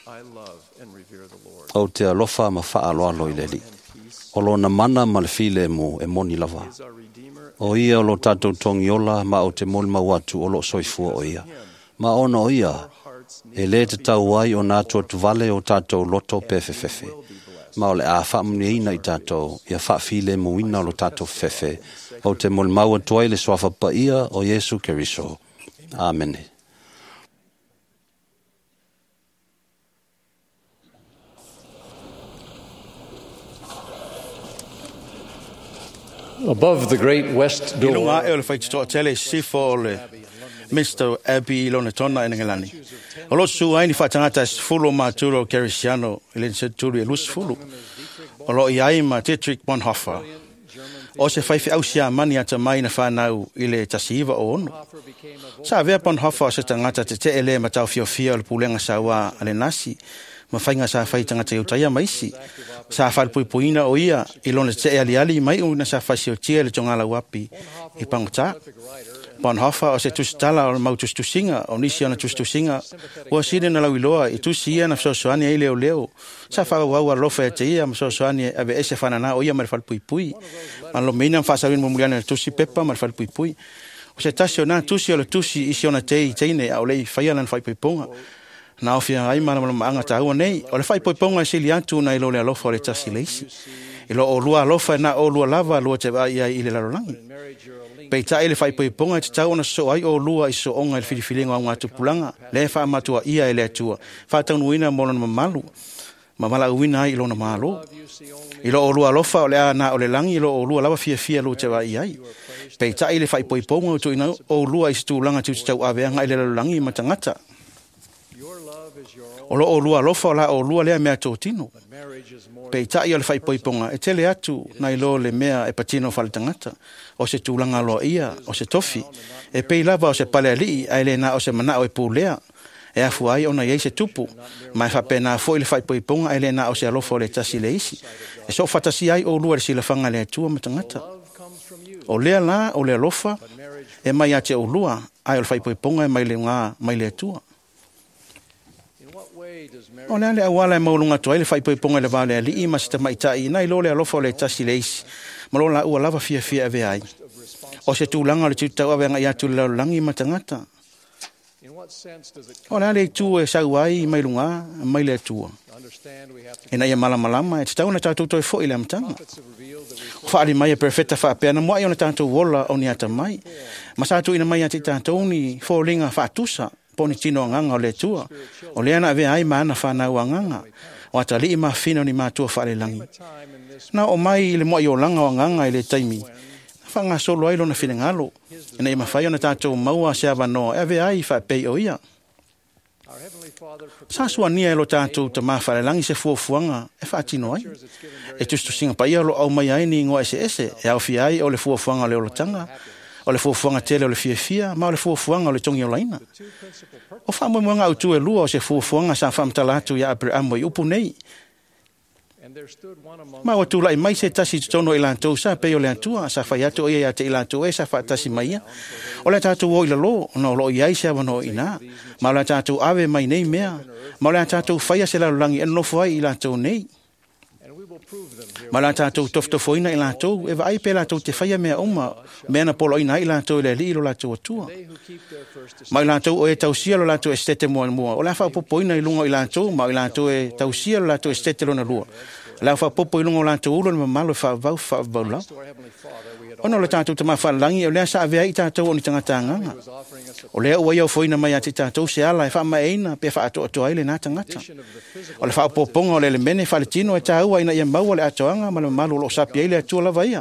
S10: O te alofa ma wha aloalo i leli. O lo na mana ma le file mo e moni lava. O ia o lo tātou tongi ola ma o te moli mawatu o lo soifua o ia. Ma ona o ia, e le te tau ai o nātua tu vale o tātou loto pefefefe. Ma o le a wha muni ina i tātou, ia wha file mo ina o lo tātou fefe. O te moli maua tuai le swafa pa ia o Yesu Keriso. Amen.
S11: Above the great west door,
S12: Ilunga e o le whaititoa tele sifo o le Mister Abbey Ilona Tona e Ngalani. O lo su aini whaatangata es fulu māturo Kerisiano i le seturu e lus fulu. O lo i ai ma Dietrich Bonhoeffer. O se whaifi au sia mani ata mai na whanau i le tasiiva o ono. Sa vea Bonhoeffer se tangata te te ele ma tau fio fia o le pulenga sa wā ale nasi. Ma whainga sa whai tangata i utaia maisi. Sa whai pui puina o ia i lona te e ali ali mai una sa whai si o tia le tongala wapi i pangota. Bonhoeffer o se tusitala o mau tustusinga o nisi ona tustusinga. Ua sire na lau iloa i tusi ia na fsosoani e leo leo. Sa whai wau alofa e te ia ma fsosoani e ave ese whanana o ia ma le whai pui pui. Ma lo meina mwhasawin mo muliana le tusi pepa ma le whai pui pui. O se tasi o na tusi o le tusi isi ona te i teine au lei whai alan whai pui ponga. Na ofia ai mana mana maanga taua nei. O le whai poiponga sili atu na ilo le alofa o le tasi leisi. Ilo o lua alofa na o lua lava lua te vai ia i le larolangi. Pei ta ele whai poiponga te tau na so ai o lua i so onga il whiriwhilinga o ngā tupulanga. Le wha matua ia ele atua. Wha taunu ina mola na mamalu. Mamala uina ai ilo na malo. Ilo o lua alofa o le a na o le langi ilo o lua lava fia fia lua te vai ai. Pei ta ele whai poiponga o tu ina o lua i stu langa tu tau aveanga i le larolangi matangata. O lo o lua lofa o la o lua lea mea tō tino. Pei tai o le whai poiponga e tele atu na ilo le mea e patino whale tangata. O se tūlanga loa ia, o se tofi. E pei lava o se pale alii, a ele na o se mana o e pūlea. E afu ai ona iei se tupu. Mai whapena fo i le whai poiponga, a ele na o se alofa o le tasi le isi. E so whatasi ai o lua le sila whanga le atua matangata. O lea la, o le alofa, e mai ate o lua, ai o le whai poiponga e mai le ngā, mai le atua. O le ale awala e maulunga toa le whai poiponga le vale ali i masita maitai na ilo le alofa o le tasi le isi. Malo la ua lava fia fia ave ai. O se tūlanga le tūtau ave ngai atu le laulangi matangata. O le ale i tū e sau ai i mailunga, mai le atua. E na ia malamalama e te tau na tātou toi fo i le amtanga. Whaari mai e perfecta whaapea na mua i o na tātou wola o ni ata mai. Masatu ina mai ati tātou ni fōlinga whaatusa. Poni tino nganga o le tua. O le ana ave ai maana whanau nganga. O ata li ima fino ni mātua whaare langi. Na o mai le moa i o langa o nganga i le taimi. Whanga solo ailo na whine ngalo. E na ima whai o na tātou maua se avanoa. E ave ai whaapei o ia. Sasua nia elo tātou ta maa whaare langi se fuafuanga. E whaatino ai. E tustu singa pa ia lo au mai ai ni ngoa ese ese. E au fi ai o le fuafuanga le o tanga. O le fuafuanga tele o le fia fia, ma o le fuafuanga o le tongi o laina. O wha mo mwanga utu e lua o se fuafuanga sa whamtalatu ia Abraham i upu nei. Ma o tu lai mai se tasi tono i lantou sa pe o le antua, sa whai atu o ia te i lantou e sa wha tasi mai ia. O le tātou o i lalo, no lo i aise awano i nā. Ma o le tātou ave mai nei mea. Ma o le tātou whaia se lalulangi eno fuai i lantou nei. Ma la tātou toftofoina i lātou, e wa ai pe lātou te whaia mea oma, mea na polo ina i lātou le li ilo lātou atua. Ma i lātou o e tausia lo lātou e stete mua mua. O la wha popoina i lunga i lātou, ma i lātou e tausia lo lātou e stete lo na lua. La fa popo ilungo la tu ulo ma malo fa va fa va la. Ono le tātou te mawhalangi, o lea sa avea i tātou o ni tangata nganga. O lea ua iau foina mai ati tātou se ala, e wha mai eina, pe wha ato ato aile nā tangata. O le wha poponga o le le mene, wha le tino e tā ua ina ia maua le atoanga, ma le malu lo sapi eile atua lava ia.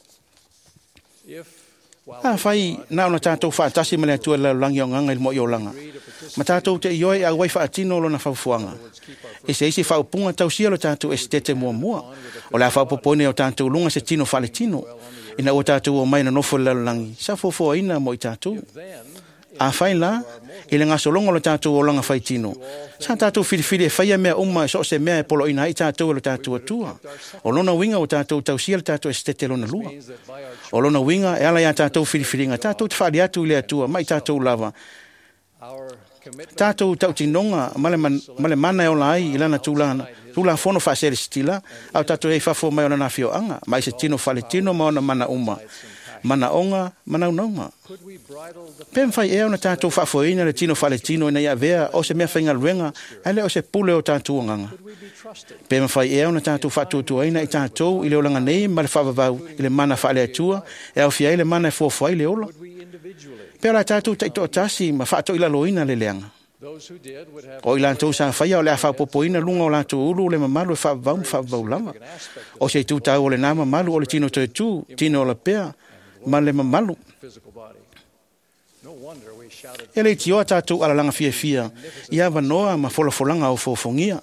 S12: Ah, whai, nā ona tātou wha atasi ma le atua le langi o nganga il mo i o langa. Ma tātou te ioi a wai wha atino lo na whaufuanga. E se isi wha upunga tau sia lo tātou e stete mua mua. O le wha popone o tātou lunga se tino wha le tino. Ina o tātou o mai na nofo le langi. Sa fofo ina mo i tātou. A whai la, ile ngā solonga lo tātou o langa whai tino. Sa tātou whiriwhiri e whaia mea uma e so se mea e polo ina i tātou e lo tātou atua. O lona winga o tātou tau sia le tātou e stete lona lua. O lona winga e ala ia tātou whiriwhiringa. Tātou te whaari atu ile atua, mai tātou lava. Tātou tau tinonga, male, man, male mana e o lai, ilana tūlana. Tula fono fa seri stila, au tatu e fafo mai ona na fio anga, mai se tino fale tino ma ona mana uma. Mana onga, mana unonga. Pem fai e ona tatu fafo ina le tino fale tino ina ia vea, o se mea whainga luenga, ele o se pule o tatu nganga. Pem fai e ona tatu fatu tua ina i tatu, ile olanga nei, ma le whavavau, ile mana fale atua, e au fia ile mana e fofo ile ola. Pera tatu taito tasi, ma fato ila loina le leanga. O ila tau sa whaia o le a whapopoina lunga o la tu ulu le mamalu e whavau whavau lama. O se tu tau o le nā mamalu o le tino te tu, tino o la pea, ma le mamalu. E le tio a tātou ala langa fia fia, ia wanoa ma folafolanga o fofongia.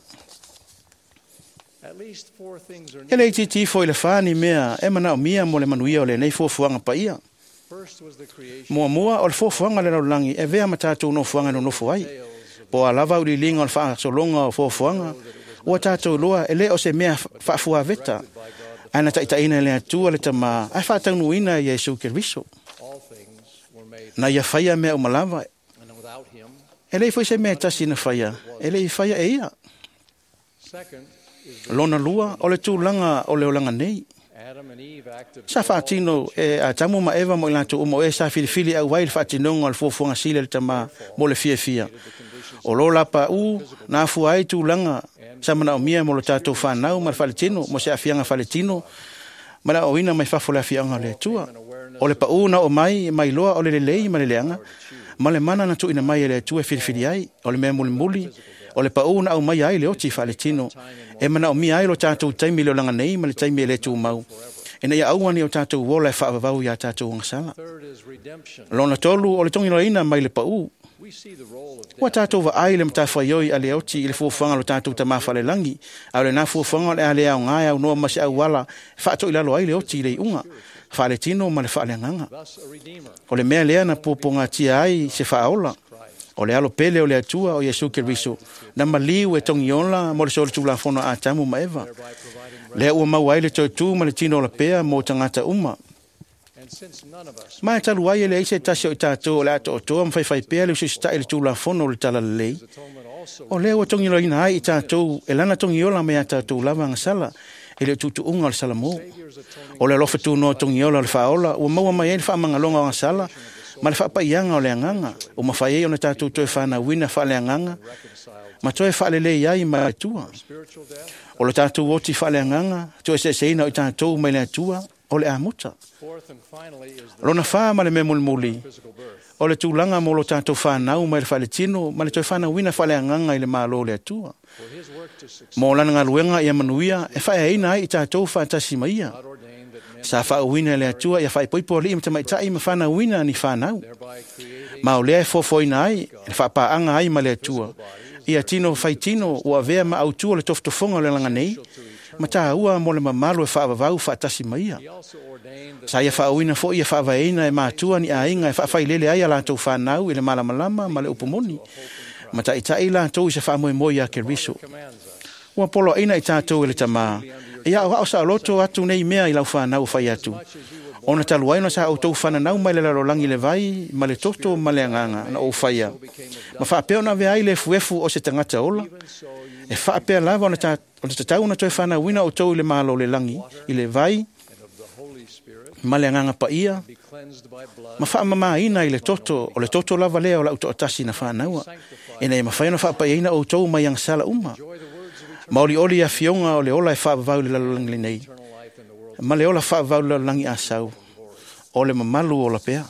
S12: E le ti tifo i le whani mea, e mana o mia mo le manuia o le nei fofuanga pa ia. Mua mua o le fofuanga le raulangi, e vea ma tātou no fuanga no nofo ai. Po a lava uri linga o le wha solonga o fofuanga, ua tātou loa e le o se mea whaafua veta. Aina taita ina le atua le tama, ai whaatau nuina i Jesu Keriso. Na ia whaia mea o malava. E le foi se mea tasi na whaia, e le i whaia e ia. Lona lua o le tūlanga o le olanga nei. Sa whaatino e a tamu ma eva mo ilantu umo e sa filifili au wail whaatinonga al fofuanga sile le tama mo le fia fia. O lo lapa u na fua ai tūlanga sa mana o mia mo lo tātou whanau ma le whaletino mo se a fianga whaletino ma la o ina mai whafo le fianga le tua. O le pa u na o mai mai loa o le lelei ma le leanga ma le mana na tu ina mai le tua filifili ai o le mea muli muli o le pa u na o mai ai le oti whaletino e mana o mia ai lo tātou taimi le langa nei ma le taimi le tu mau. Ina ia auani o tātou wola e whaavavau ia tātou ngasala. Lona tolu o le tongi loina mai le pa u. Ua tātou wa ai le mta whaioi a le oti i le fuafanga lo tātou ta mawhale langi. Au le na fuafanga le ale au ngai au noa masi au wala. Whaato i lalo ai le oti i le unga. Whaale tino ma le whaale nganga. O le mea lea na poponga tia ai se whaaola. O le alo pele o le atua o Jesu Keriso. Na maliu e tongi ola mo le sole tula fono a tamu ma eva. Lea ua mau ai le tautu ma le tino o la pea mo tangata uma. Mai talu ai le ise tasi o tātou o le ato o toa mwhai whai pea le usista le tula fono le tala lei. O lea ua tongi loina ai i tātou e lana tongi ola mea tātou lava ngasala e le tutu unga le salamo. O le lofa tu no tongi ola le whaola ua maua mai e le whaamangalonga o ngasala ma le whaapaianga o le anganga o mawhai e o na tātou toe whana wina wha le anganga ma toe wha le lei ai ma le tua. O le tātou oti wha le anganga toe se seina o i tātou mai le tua o le amuta. Lona wha ma le me muli muli. O le tūlanga mo lo tātou whanau mai le wha le tino ma le toe whana wina wha le anganga i le malo le atua. Mo lana ngā luenga i amanuia e wha e ina ai i tātou wha tasi maia. Sa wha uwina le atua ia wha i poipo li ima tamai tai ma whana uwina ni whanau. Ma o lea e fofoina ai e wha paanga ai ma le atua. Ia tino whai tino ua vea ma autua le toftofonga le langa nei. Ma tā ua mo le mamalu e whaavavau whaatasi maia. Sa ia whaauina fo ia whaavaina e mātua ni a inga e whaafai lele ai a lātou whanau i le malamalama ma le upumoni. Ma ta i tai lātou i se whaamoe moi a Keriso. Ua polo ina i tātou i le tamā. Ia o sa loto atu nei mea i lau whanau whai atu. Ona talu ai no sa autou whananau mai le larolangi le vai, ma le toto ma le anganga na o whaia. Ma whaapeo na vea ai le fuefu o se tangata ola. E whaapea lava ona ta ona ta tau na toi whana wina o tau le malo le langi, i le vai, ma le anganga pa ia. Ma whaamama ina i le toto, o le toto lava lea o la uto atasi na whanaua. E nei ma whaina whaapa ina o tau mai ang sala uma. Maoli oli a fionga o le ola e whaavau le lalangi nei. Ma le ola whaavau le lalangi asau. O le mamalu o la pea.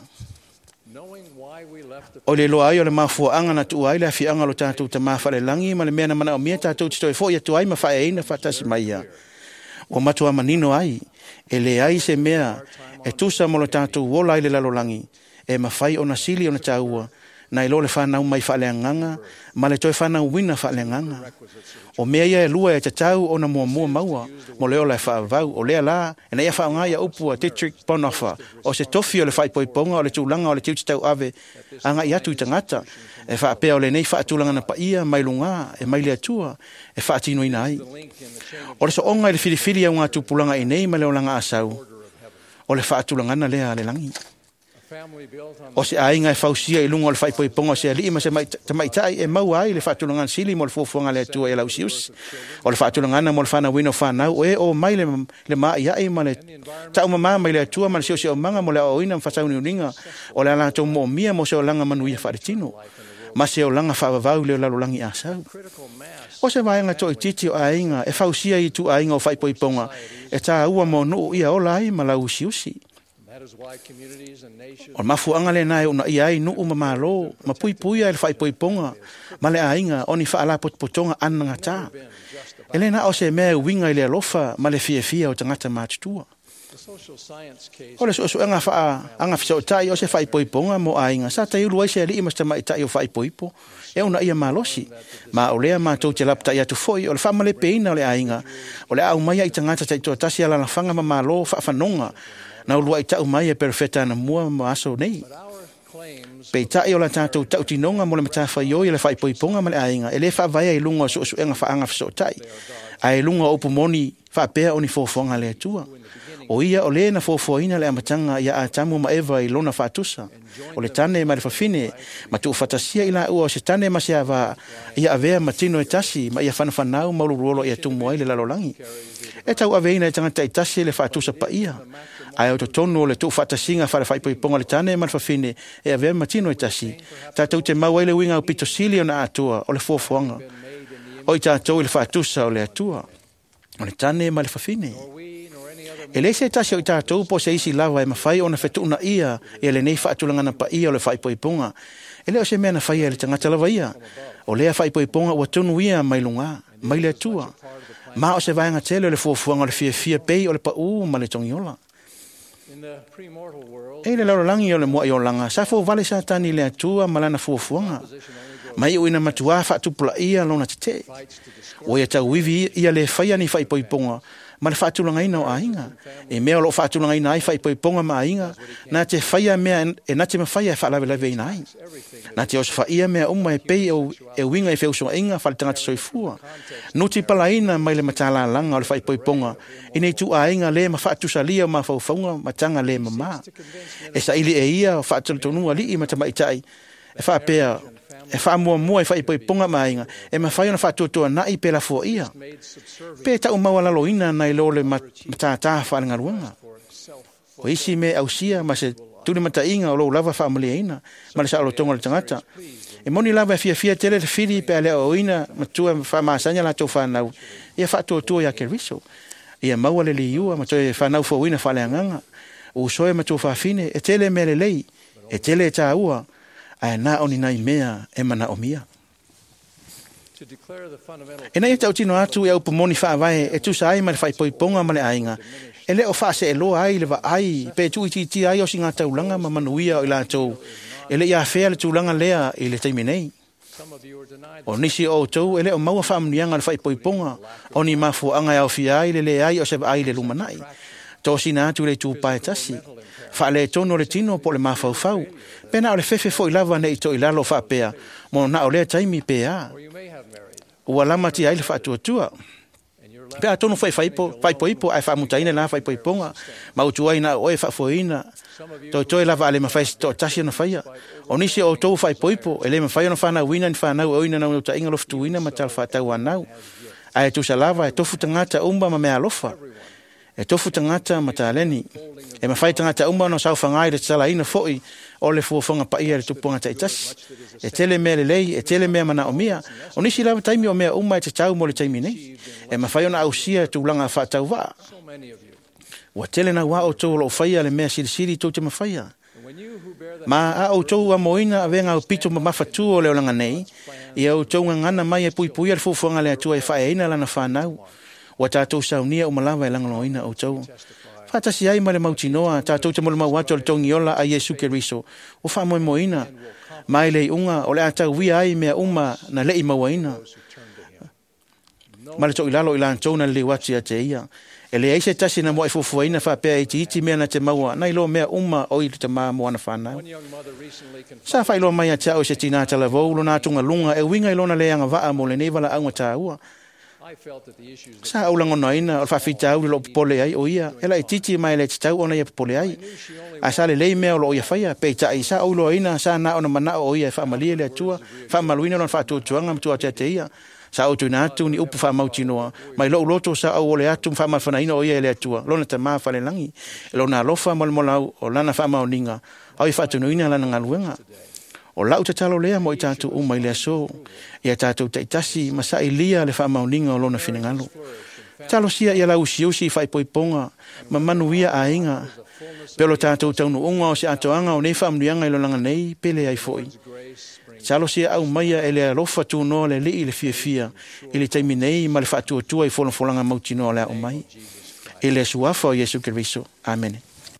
S12: O le loa ai o le mafua anga na tu ai le fi anga lo tātou ta mawhare langi ma le mea na mana o mea tātou tito e fo ia tu ai ma whae eina whatasi mai ia. O matua manino ai, e le ai se mea e tusa mo lo tātou wola ai le lalolangi e ma whai o na sili o na tāua na ilo le whanau mai whaaleanganga ma le toi whanau wina whaaleanganga. O mea ia e lua e tatau o na mua mua maua mo leo lai whaavau o lea la e na ia whaonga ia upua Dietrich Bonhoeffer o se tofi o le whaipoiponga o le tūlanga o le tiutitau ave anga i atu i tangata e whaapea o le nei whaatūlanga na paia mai lunga e mai le atua e whaatino ina ai. O le so onga i le whiriwhiri au ngā tūpulanga i nei ma leo langa asau o le whaatūlanga na lea le langi. O se ainga e fausia i lunga o le whaipoiponga o se ali ma se tamaitai e mau ai le whaatulanga sili mo le fuafuanga le atua e lausius. O le whaatulanga mo le whana wino whanau o e o mai le, le maa iai ma le tau mama mai le atua ma le seo se o manga mo le oina ma whasau ni uninga o le ala tau mo mia mo se o langa manuia wharetino ma se o langa whaavavau le o lalolangi asau. O se vaenga to i titi o ainga e fausia i tu ainga o whaipoiponga e tā ua mo no ia o lai ma lausiusi. O mafuanga le nai una iai nu uma malo ma pui pui ai fai pui ponga ma le ainga oni fa ala pot potonga ananga ta elena o se me winga ile lofa ma le fie fie o tangata matua o le so so anga fa anga fa tai o se fai pui ponga mo ainga sa tai lu ai se ali ma sta mai tai o fai pui po e una ia malosi ma o le ma to te lapta ia tu foi o le fa ma le peina o le ainga o le au mai ai tangata tai to tasi ala la fanga ma malo fa fa nonga na ulua i tau mai e perfeta na mua ma aso nei. Pei tai o la tātou tau tinonga mo le matawha i oi le whai poiponga ma le ainga. E le wha vai e lunga so so enga wha anga whaso tai. A e lunga opu moni wha pēa o ni fōwhonga le atua. O ia o le na fōwhoina le amatanga ia a tamu ma ewa i lona whatusa. O le tane ma le whawhine ma tu whatasia i la ua o se tane ma se awa ia avea ma tino e tasi ma ia whanawhanau ma ulurolo ia tumu ai le lalolangi. E tau aveina e tangata i tasi le whatusa pa ia. Ai o tono le tu fatasinga fa le fai poiponga le tane ma le whawhine e avea ma tino e tasi. Tātou te mau ai le winga o pito sili o na atua o le fōwhonga. O i tātou i le whatusa o le atua. O le tane ma le whawhine. E le se tasi o i tātou po se isi lava e mawhai o na whetuna ia e le nei whaatulangana pa ia o le whai poiponga. E le o se mea na whai e le tangata lava ia. O lea whai poiponga ua tonu ia mai lunga, mai le atua. Ma o se vaenga tele o le fōwhonga o le fia fia pei o le pa u ma le tongiola. E le lalolangi o le mua i o langa, sa fō vale sa tani le atua malana fōwhonga. Mai o ina matua whaatupula ia lona te te. O ia tau wivi ia le whaia ni whai poiponga. Ma le whaatulanga ina o ainga. E mea o lo whaatulanga ina ai whai poiponga ma ainga. Nā te whaia mea e nā te ma whaia e whaalawe lawe ina ai. Nā te os whaia mea uma e pei e winga e whewsonga inga whale tangata soifua. Noti pala ina mai le matala langa o le whai poiponga. Ina i tu ainga le ma whaatusalia ma whauwhaunga ma tanga le mama. E sa ili e ia o whaatulatonua li i ma tamaitai. E whaapea e wha mua mua e wha i poiponga mainga, e ma whai ona wha tuatua na i pela fua ia. Pe ta umawa lalo ina na i lole matātā whaanga ruanga. O isi me au sia, ma se tuni mata inga o lo lava wha amalia ina, ma le sa alo tonga le tangata. E moni lava e fia fia tele le whiri pe alea o ina, ma tua wha maasanya la tau whanau, ia wha tuatua ia ke riso. Ia maua le li iua, ma toi whanau fua uina wha leanganga. O soe ma tua wha fine, e tele me le lei, e tele e tā ua, ai na oni nai mea e mana o mia. E nei tau tino atu e upu moni wha vai e tu sa ai ma le whai poiponga ma le ainga. E leo wha se e loa ai le wa ai, pe tu iti iti ai o si ngā taulanga ma manuia o i la tau. E le ia whea le taulanga lea i le taimi nei. O nisi o tau e leo maua wha amnianga le whai poiponga, o ni mafu anga au fi ai le le ai o se ai le lumanai. Tō sina atu le tū pae tasi. Wha le tono le tino po le mafau fau. Pena o le fefe fo i lava nei to i lalo wha pea. Mo na o lea taimi pea. Ua lama ti ai le wha atua tua. Pea tono whai whaipo, whaipo ipo, ai wha mutaina la whaipo iponga. Ma utua ina oe wha foina. Tō toi lava ale mawhai to tasi na whaia. O nisi o tau whaipo ipo, e le mawhai ona whanau wina ni whanau o ina nau ta inga loftu wina ma tal wha tau anau. Ai tu sa lava e tofu tangata umba ma mea lofa. E tofu tangata mataleni. E mawhai tangata uma no sau whangai re tala ina foi o le fuafonga pa ia le tupunga taitas. E tele mea le lei, e tele mea mana o mia. O nisi lawa taimi o mea uma e te tau mo le taimi nei. E mawhai ona ausia tu langa wha tau waa. Wa tele na waa o tau lo whaia le mea siri siri tau te mawhaia. Ma a o tau a moina a venga o pito ma mawhatu o leo langa nei. I au tau ngana mai e pui pui ar fuafonga le atua e whae ina lana whanau. Wa tātou saunia o malawa e langaloina o tau. Whatasi ai ma le mautinoa, tātou te molema watu le tongi ola a Yesu Keriso. O wha moe moina, mai le unga o le atau wia ai mea uma na lei mawaina. Ma le to ilalo ilan tona le wati a te ia. E le aise tasi na moe fufuaina wha pia iti iti mea na te maua, na ilo mea uma o ili te maa moana whanau. Sa wha ilo mai a tau se tina tala vaulo na tunga lunga e winga ilona le anga waa mo le nevala aunga tā ua. Sa au lango noina o whawhita au le lo pole ai o ia. Ela i titi mai le titau ona ia pole ai. A sa le lei mea o lo ia whaia. Pei ta i sa au lo ina sa na ona mana o ia e whaamalia le atua. Whaamaluina lon whaatuatuanga mtua te te ia. Sa au tuina atu ni upu whaamautinoa. Mai lo uloto sa au o le atu whaamawhanaina o ia le atua. Lona ta maa whale langi. E lona alofa molmolau o lana whaamauninga. Au i whaatunuina lana ngaluenga. O lau te talo lea mo i tātou umai lea so. Ia tātou taitasi masa i lia le whaamauninga o lona whinengalo. Talo sia ia lau siusi i whaipoiponga. Ma manuia a inga. Pelo tātou taunu unga o se atoanga o nei whaamnuianga i lonanga nei pele ai foi. Talo sia au maia e lea lofa tu noa le li i le fia fia. I le taimi nei ma le whaatuatua i folonfolanga mauti noa lea o mai. I le suafa o Yesu Keriso. Amen.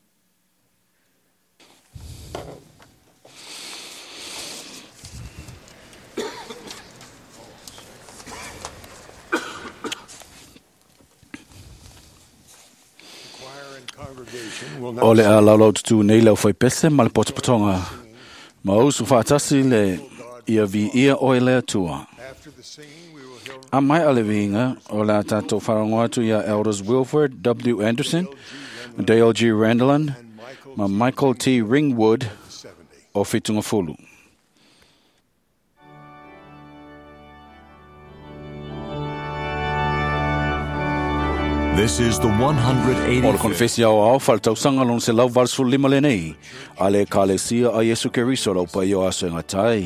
S2: O le a laulau tutu nei lau whai pese ma le potopotonga. Ma usu whaatasi le ia vi ia o le atua. A mai ale vinga o le atato wharangoa tu ia Elders Wilford W. Anderson, Dale G. Randallan, ma Michael T. Ringwood o Fitunga Fulu.
S1: This is the one hundred eighty-fifth.
S2: O le konfesi au au faltau sanga lon se lau valsul lima le nei. Ale kalesia a Yesu Keriso lau pa io aso ngatai.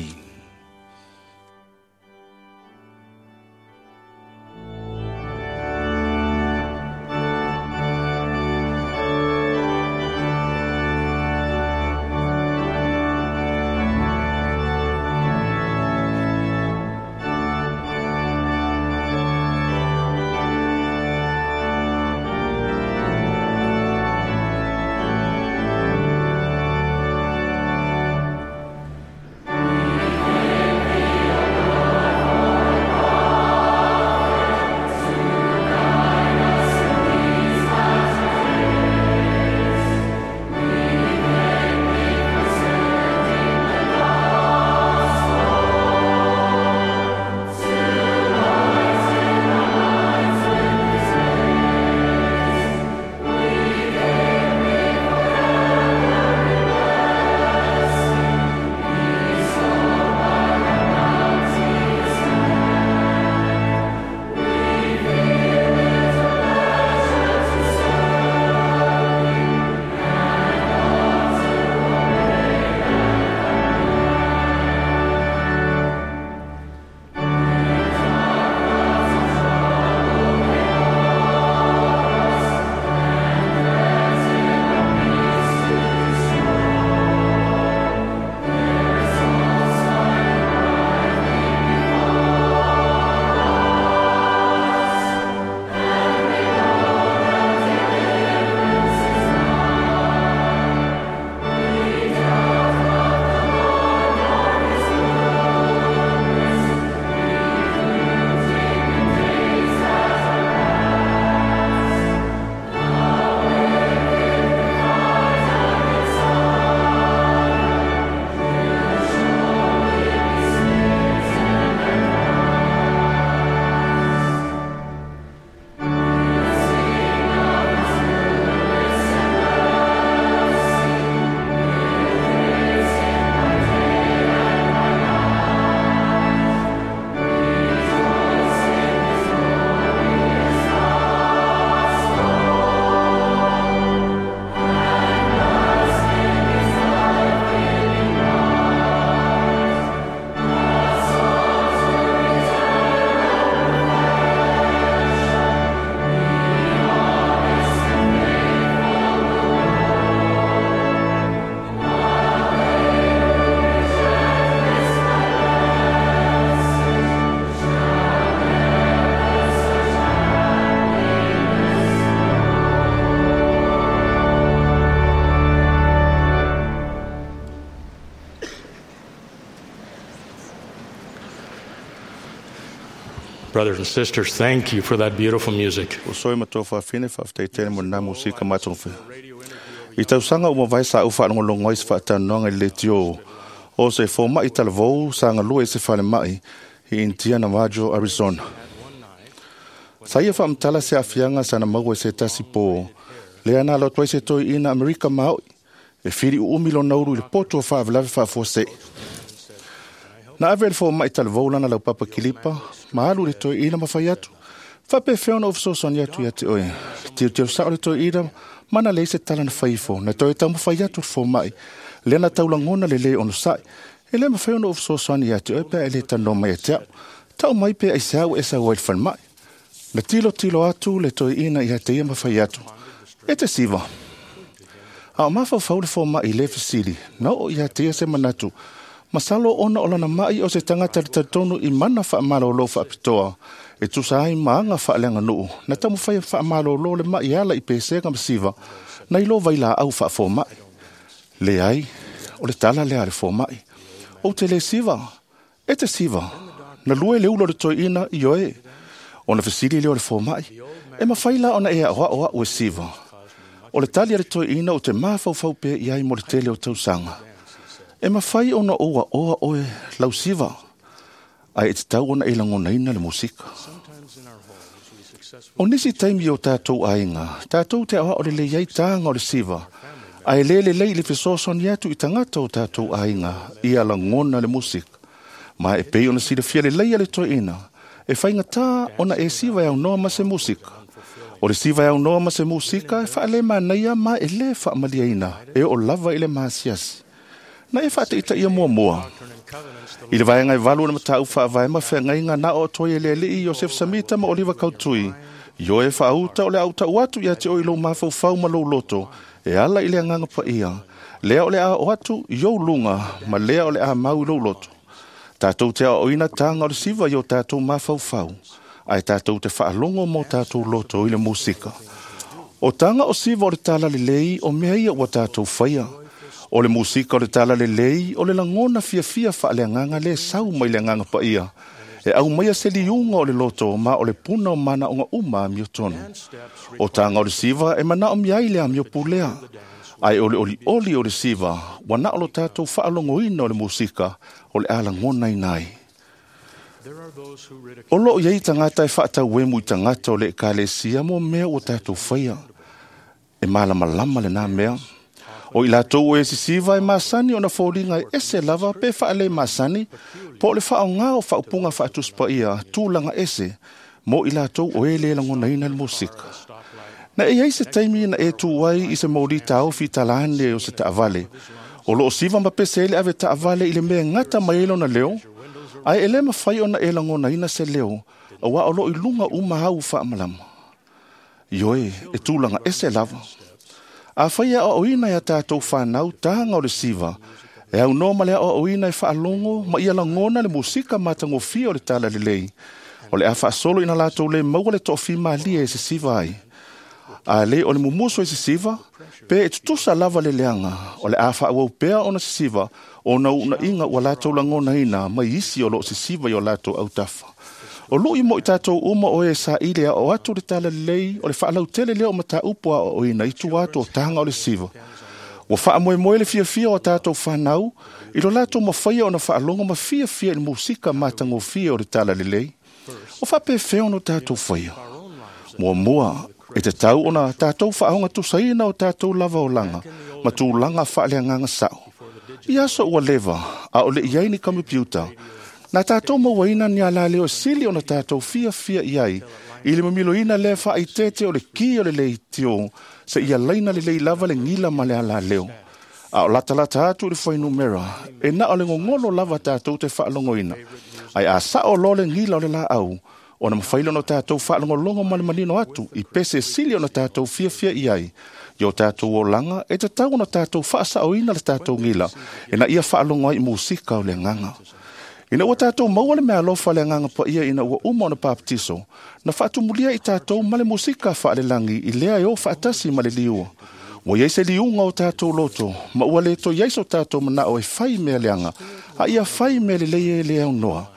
S13: Brothers and sisters, thank you for that beautiful music.
S14: O soi mato fa fine fa te te mo na musika matonfe. I tau sanga o vai sa u fa ngo longo is fa ta no le tio. O se fo mai tal vo sanga lu se fa le mai i Indiana Majo, Arizona. Sa ia fa mtala se afianga sana mago se tasi po. Le ana lo toi se toi ina America mau. E firi u milo nauru le poto fa vlave fa fo se. Na avel fo mai tal vo lana la papa kilipa. Maalu le toi ina mafayatu. Fa pe feona of so sonia tu yati oe. Tiu tiu sa le toi ina mana le se tala na faifo. Na toi ta mafayatu fo mai. Le na taulangona le le ono sai. Ele ma feona of so sonia yati oe pe ele tano mai tia. Tau mai pe ai sau esa wai fan mai. Na tilo tilo atu le toi ina yati mafayatu. E te siva. A mafa faule fo mai le fisili. Na o yati se manatu. Masalo ona ola na mai o se tangata le tatonu i mana wha amalo lo wha apitoa. E tu sa hai maanga wha alenga nuu. Na tamu whai wha amalo lo le mai ala i pesega masiva. Na ilo vaila au wha fo mai. Le ai, o le tala le are fo mai. O te le siva, e te siva. Na lue le ulo le toi ina i oe. O na fesiri leo le fo mai. E ma whaila ona ea oa oa ue siva. O le tali le toi ina o te mawhau fau pe i ai mo le tele o tausanga. E ma fai ona oa oa oe lau siva. Ai e te tau ona e langona ina le musika. O nisi taimi o tātou ainga. Tātou te awa o le le iai tāanga o le siva. Ai le le lei le fisoson iatu i tangata o tātou ainga. I a langona le musika. Ma e pei ona sila fia le leia le toi ina. E whainga tā ona e siva e au noa ma se musika. O le siva e au noa ma se musika e wha le ma neia ma e le wha amalia ina. E o lava i le maasiasi. Na e whate ita ia mua mua. I le vaenga i valu na matau wha vai ma whenga inga na o toi e le li i Joseph Samita ma Oliva Kautui. Io e wha auta o le auta uatu ia te o ilo mawhau whau ma lo loto. E ala i le anganga pa ia. Lea o le a o atu io lunga ma lea o le a mau lo loto. Tātou te a o ina tanga o le siva io tātou mawhau whau. Ai tātou te whaalongo mo tātou loto i le musika. O tanga o siva o le tala le lei o mea ia o tātou whaia. O le musika o le tala le lei, o le langona fia fia wha le nganga le sau mai le nganga pa ia. E au maia se liunga o le loto ma o le puna o mana o nga uma mio tonu. O tanga o le siva e mana o miai lea mio pulea. Ai o le oli oli o le siva, wana o lo tatou wha alongo ina o le musika o le ala ngona inai. O lo iei tangata e wha tau wemu i tangata o le ekalesia mo mea o tatou whaia. E malama lama le nā mea. O ila tou e sisiva e masani o na fōringa e ese lava pe whaale masani, po le whao ngā o whaupunga whaatuspa ia tūlanga ese, mo ila tou o e le langona ina le musika. Na e ei se taimi na e tuwai i se mauri tau fi talane o se taavale. O lo o siva ma pese ele ave taavale i le mea ngata maelo na leo, ai ele ma whai o na e langona ina se leo, a wa o lo i lunga umahau whaamalama. Ioe, e tūlanga ese lava. A whaia o oina ia tātou whanau tāanga o le siva. E au nō malea o oina i whaalongo, ma ia langona le musika matango fia o le tala le lei. O le a whaasolo ina lātou le maua le tofi malia e se siva ai. A le o le mumuso e se siva, pe e tutusa lava le leanga. O le a whaawau pea o na se siva, o na una inga ua lātou langona ina, ma isi o lo se siva i o lātou au tafa. O lui mo i tātou uma o e sa ilea o atu le tala lei, o le whaalau tele leo ma tā upua o ina i tu atu o tanga o le siva. O wha moe moe le fia fia o tātou whanau, i lo lātou ma whaia o na whaalonga ma fia fia i musika matango fia o le tala le lei. O wha pe feo no tātou whaia. Mua mua, e te tau o na tātou whaonga tu saina o tātou lava o langa, ma tu langa whaalea nganga sao. I aso ua leva, a o le iaini kamipiuta, na tātou mawaina ni ala leo sili o na tātou fia fia iai, i le mamilo ina le wha i tete o le ki o le lei tio, se ia laina le lei lava le ngila ma le ala leo. A o lata lata atu le whainu mera, e na o le ngongolo lava tātou te whaalongo ina. Ai a sa o lo le ngila o le la au, o na mawhailo no tātou whaalongo longo mali malino atu, i pese sili o na tātou fia fia iai. Yo tātou o langa, e te tau na tātou whaasa o ina le tātou ngila, e na ia whaalongo ai musika o le nganga. Ina ua tātou maua le mea lofa le nganga pa ia ina ua uma o na paptiso, na whaatumulia i tātou male musika whaale langi i lea e o whaatasi male liua. Wa iei se liunga o tātou loto, ma ua le to ieiso tātou mana o e whai mea leanga, a ia whai mea le leie le au noa.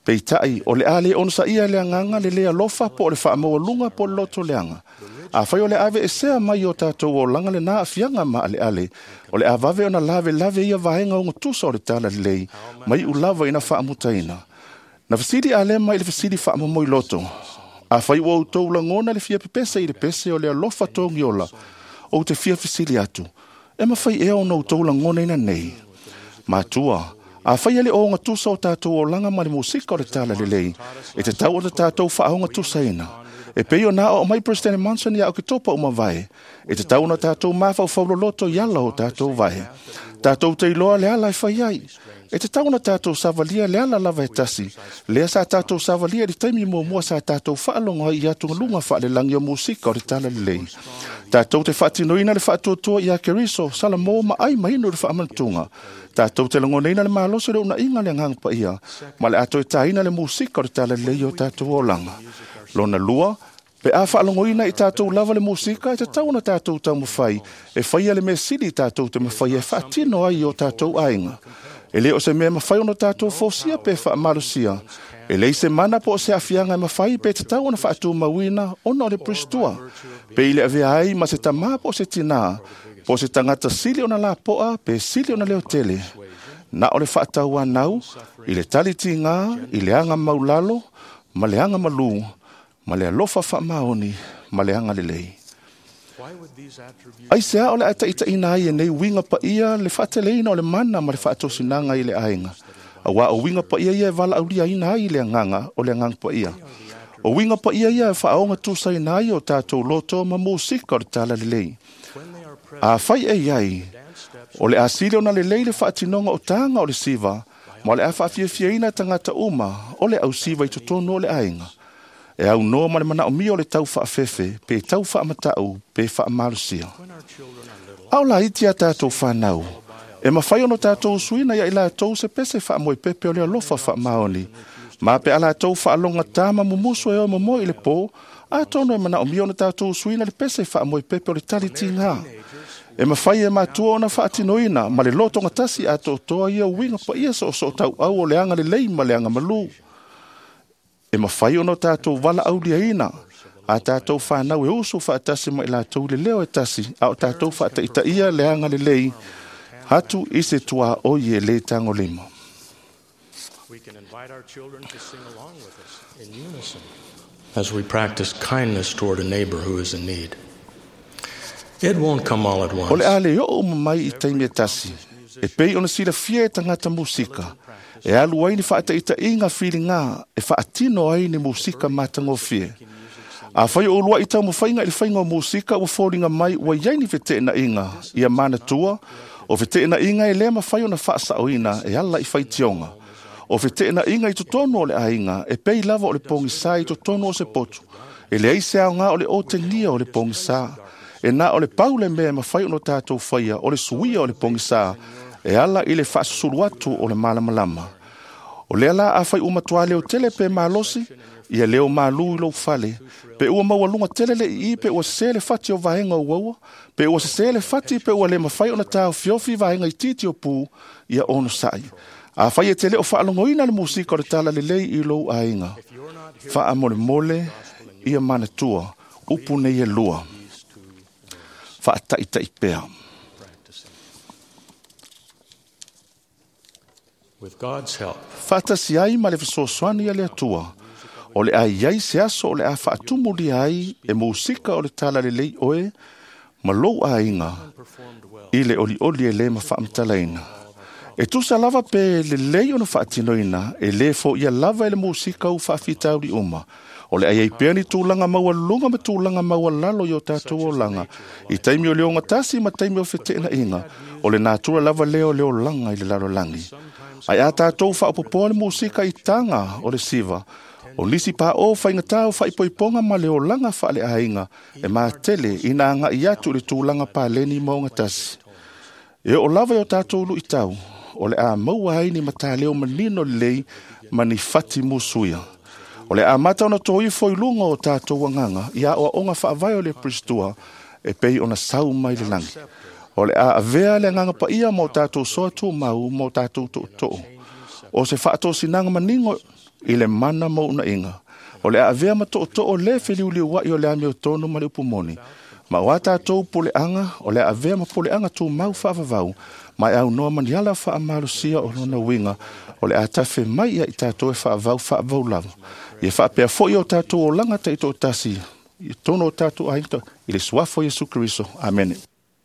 S14: Peitai o le ale on sa ia le nganga le le alofa po le fa mo lunga po loto leanga. A fai o le ave e sea mai o tātou o langa le nā afianga ma ale ale. O le avave ona lave lave ia vahenga o ngutusa o le tala lei. Mai u lava ina wha amutaina. Na fasidi ale mai le fasidi wha amamoi loto. A fai o au tau langona le fia pepesa i le pese o le alofa tongi ola. O te fia fasidi atu. E ma fai ea o na tau langona ina nei. Matua. A fai ale o ngatusa o tātou o langa ma le musika o le tala lei. E te tau o te tātou wha au ngatusa ina. E peo na o mai President Manson ia o ke topa uma vai. E te tau na tātou mawhau whaulo loto yala o tātou vai. Tātou te iloa le ala i whai ai. E te tau na tātou savalia le ala lava e tasi. Lea sa tātou savalia di taimi mua mua sa tātou whaalonga i atunga lunga wha le langi o musika o le tala lei. Tātou te whaatinoina le whaatuatua i a keriso sala mō ma ai mahinu le whaamantunga. Tātou te langoneina le mahaloso le una inga le ngang pa ia. Ma le ato e taina le musika o le tala lei o tātou o langa. Lona lua, pe a whaalongoina i tātou lava le musika, e te tau na tātou tau mawhai, e whaia le me sili tātou te mawhai, e whaatino ai o tātou ainga. E leo se mea mawhai o na tātou fōsia pe whaamarusia. E lei se mana po se afianga e mawhai, pe te tau na whaatu mawina, ona o le pristua. Pe ile avea ai, ma se tamā po se tina, po se tangata sili o na la poa, pe sili o na leo tele. Na o le whaatau anau, i le taliti ngā, i le anga maulalo, ma le anga malu, ma le alofa wha maoni, ma le anga lelei. Ai sea o le ata ita ina ai e nei winga pa ia le whaateleina o le mana ma le whaatosinanga i le ainga. A wa o winga pa ia ia e wala aulia ina ai le nganga o le ngang pa ia. O winga pa ia ia e whaonga tusa ina ai o tātou loto ma musika o le tala lelei. A whai e iai, o le asile o na lelei le whaatinonga o tanga o le siva, ma le a whaafiafiaina tangata uma o le au siva i tutono o le ainga. E au noa ma le mana o mi o le tau whaafefe, pe tau whaamatau, pe whaamarusia. Au la iti a tātou whanau. E mawhai ono tātou suina ia ila tau se pese whaamoe pepe o le alofa whaamaoni. Ma pe ala tau whaalonga tāma mumuso e o mamo i le pō, a tono e mana o mi ono tātou suina le pese whaamoe pepe o le taliti ngā. E mawhai e mātua ona whaatinoina, ma le loto ngatasi a tō toa ia winga pa ia so so tau au o le anga le lei ma le anga malu. E mawhai ono tātou wala aulia ina, a tātou whanau e usu whaatasi ma i lātou le leo e tasi, a o tātou whaata ita ia le anga le lei, hatu i se tua o ie le tango lima.
S13: We can invite our children to sing along with us in unison as we practice kindness toward a neighbor who is in need. It won't come all at once.
S14: O le ale o o mai i taimi e tasi, e pei ona sila fia e tangata musika, e alu ai ni whaata ita inga whiri ngā, e whaatino ai ni musika matango fie. A whai o lua i tau mo whainga i le whainga o musika ua whōringa mai ua iai ni whete na inga, ia mana tua, o whete na inga e lema whai o na whaasa o ina, e ala i whai tionga. O whete na inga i tutono o le ainga, e pei lava o le pongi sā i tutono o se potu, e le aise au ngā o le o te ngia o le pongi sā, e nā o le paule mea ma whai o no tātou whaia, o le suia o le pongi sā, e ala i le whaasuru atu o le malamalama. O le ala a whai umatua leo tele pe malosi, ia leo malu i lau fale, pe ua maua lunga tele le i pe ua sele fati o vahenga o waua, pe ua sele fati pe ua le mawhai o na tāu fiofi vahenga i titi o pū, ia ono sai. A whai e tele o whaalongoina le musika o le tala le lei i lau ainga. Wha mole mole, ia manatua, upu ne ia lua. Wha tai tai pea.
S13: With God's help.
S14: Fatasi ai ma le fesoswani a le atua. O le ai ai se aso o le a whaatumuli ai e musika o le tala le lei oe, ma lou a inga, i le oli oli e le ma whaamtalaina. E tusa lava pe le lei o na whaatinoina, e le fo ia lava e le musika u whaafitauri uma. O le ai ai pea ni tūlanga maua lunga ma tūlanga maua lalo i o tātou o langa. I taimi o leo ngatasi ma taimi o whete na inga. O le nātura lava leo leo langa i le lalo langi. Ai a tātou whaapopoa le musika i tanga o le siva. O lisi pa o whaingatau whaipoiponga ma leo langa wha le ainga. E mā tele ina anga i atu le tūlanga pa leni mo ngatasi. E o lava o tātou lu i tau. O le a maua haini ma tā leo manino lei ma ni fati musuia. O le a mata ona toi foi lunga o tātou wanganga, ia o onga whaavai o le pristua, e pei ona sau mai le langi. O le a avea le nganga pa ia mo tātou soa tū mau mo tātou tō tō. O se whaato sinanga maningo i le mana mo una inga. O le avea ma to to o le fili uli wa i o le ame o tonu ma le upumoni. Ma wa tātou pole anga, o le avea ma pole anga tō mau whaavavau, ma e au noa maniala wha amarusia o lona winga, o le atafe mai ia i tātou e whaavau whaavau lava. I e whaapea fo i o tātou o langa te i tō tasi, i tono o tātou aita, i le suafo Jesu Kristo. Amen.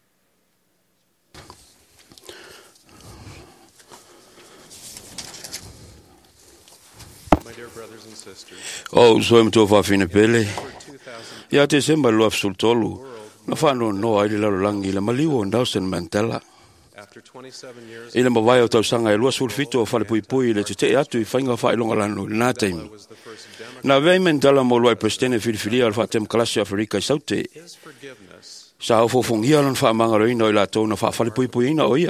S7: O so im to fa fine pele. Ya te semba lo afsul tolu. Na fa no no ai le langi le maliwo Nelson Mandela. Ile ma vai o tau sanga e lua sulfito fa le pui pui le te atu i fainga fa ilonga lanu na time. Na vei Mandela mo lo presidente filifili al fa tem classe Afrika saute. Sa o fo fungia lon fa manga roino ila to na fa fa le pui pui na oia.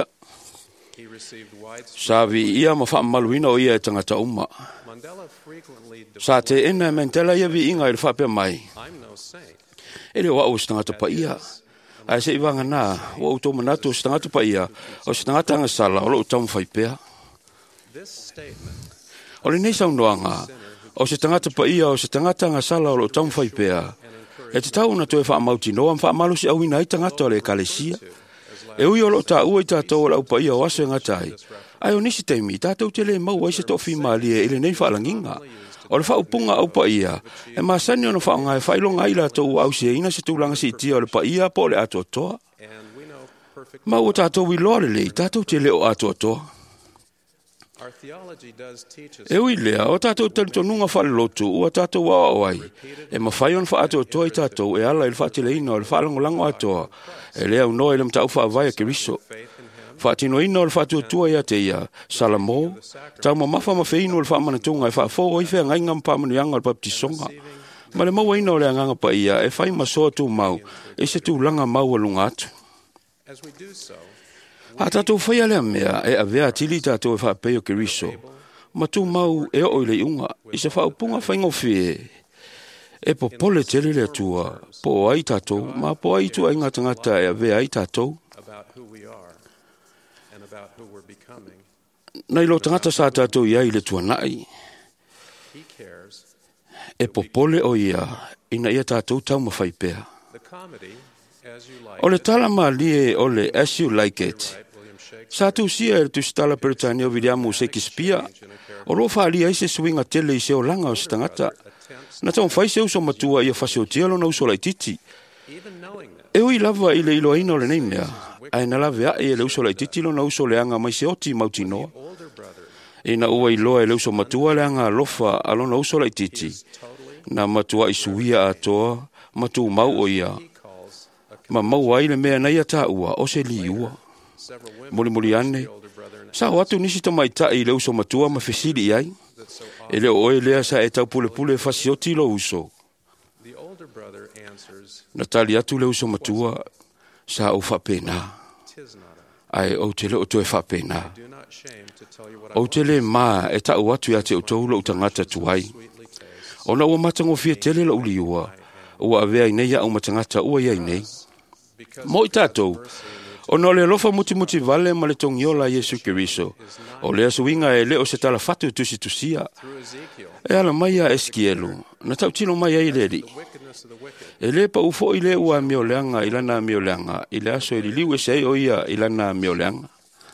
S7: Sa vi ia ma fa maluina oia e tangata umma. Sa te ena Mandela ia vi inga il fa pe mai. Ele wa o stangata pa ia. Ai se iwanga na, wa o to manato stangata pa ia. O stangata nga sala o lo tam fai pe. O le nei sa noanga. O se stangata pa ia o se stangata nga sala o lo tam fai pe. E te tau na to e fa mauti no am fa malu si au ina tangata le kalesia. E ui o lo ta ua i tātou la upa ia o aso ngatai. Ai o nisi teimi, tātou te le mau ai se tofi mali e ile nei whaalanginga. O le whaupunga au pa ia, e masani o na whaonga e whailonga i la tau au se ina se tūlanga si tia o le pa ia po le ato toa. Mau o tātou i loa le lei, tātou te le o ato toa. E ui lea, o tātou tali tonunga whale lotu, ua tātou wa o ai. E ma whai on wha ato toa i tātou, e ala il whaatile ina o le whaalango lango atoa. E lea unoa ilam tau wha avaya ke riso. Whaatino ina o le whaatua tua ia te ia, salamo, tau ma mawha ma whino o le whaamanatunga e whaafo o i whea ngai ngam pāmanuanga o le paptisonga. Ma le maua ina o le anganga pa ia, e whai masoa tu mau, e se tu langa mau alunga atu. Ha tātou whaia lea mea, e a vea tili tātou e whaapeo ke riso. Ma tu mau e o i le unga, i se whaupunga whaingo whie. E po pole tele lea tua, po ai tātou, ma po ai tu ai ngatangata e a vea ai tātou. Nai lo tangata sa tātou ia i le tua nai. E po pole o ia, ina ia tātou tau mawhai pēr. O le tala ma lie o le As You Like It. Sa tu sia e tu stala Peritania o Williamu Shakespeare. O lo wha lia i se swinga tele i se o langa o se tangata. Na tau whai se uso matua i a whaseo tialo na uso lai titi. E ui lava i le ilo aina o le neimea. Ai na lave a e le uso lai titi lo na uso le anga mai se oti mauti noa. E na ua i loa e le uso matua le anga lofa alo na uso lai titi. Na matua i suia atoa, matu mau o ia. Ma mau ai le mea nei ata ua, o se li ua. Muli muli ane. Sa o atu nisi tamai ta i le uso matua ma fesili ai. E le oe lea sa e tau pule pule fasioti lo uso. Na tali atu le uso matua, sa o whapena. Ai o te le o tu e whapena. O te le maa e tau atu ia te o tau lo utangata tuai. O na ua matango fia tele la uli ua. Ua avea i nei au matangata ua ia i nei. Mo i tātou, o no le lofa muti muti vale ma le tongiola Jesu Kiriso. O le asuinga e le o se tala fatu tusi tusia. E ala mai a eskielu, na tau tino mai a i leri. E le pa ufo i le ua mioleanga i lana mioleanga, i le aso e li liu e sei o ia i lana mioleanga.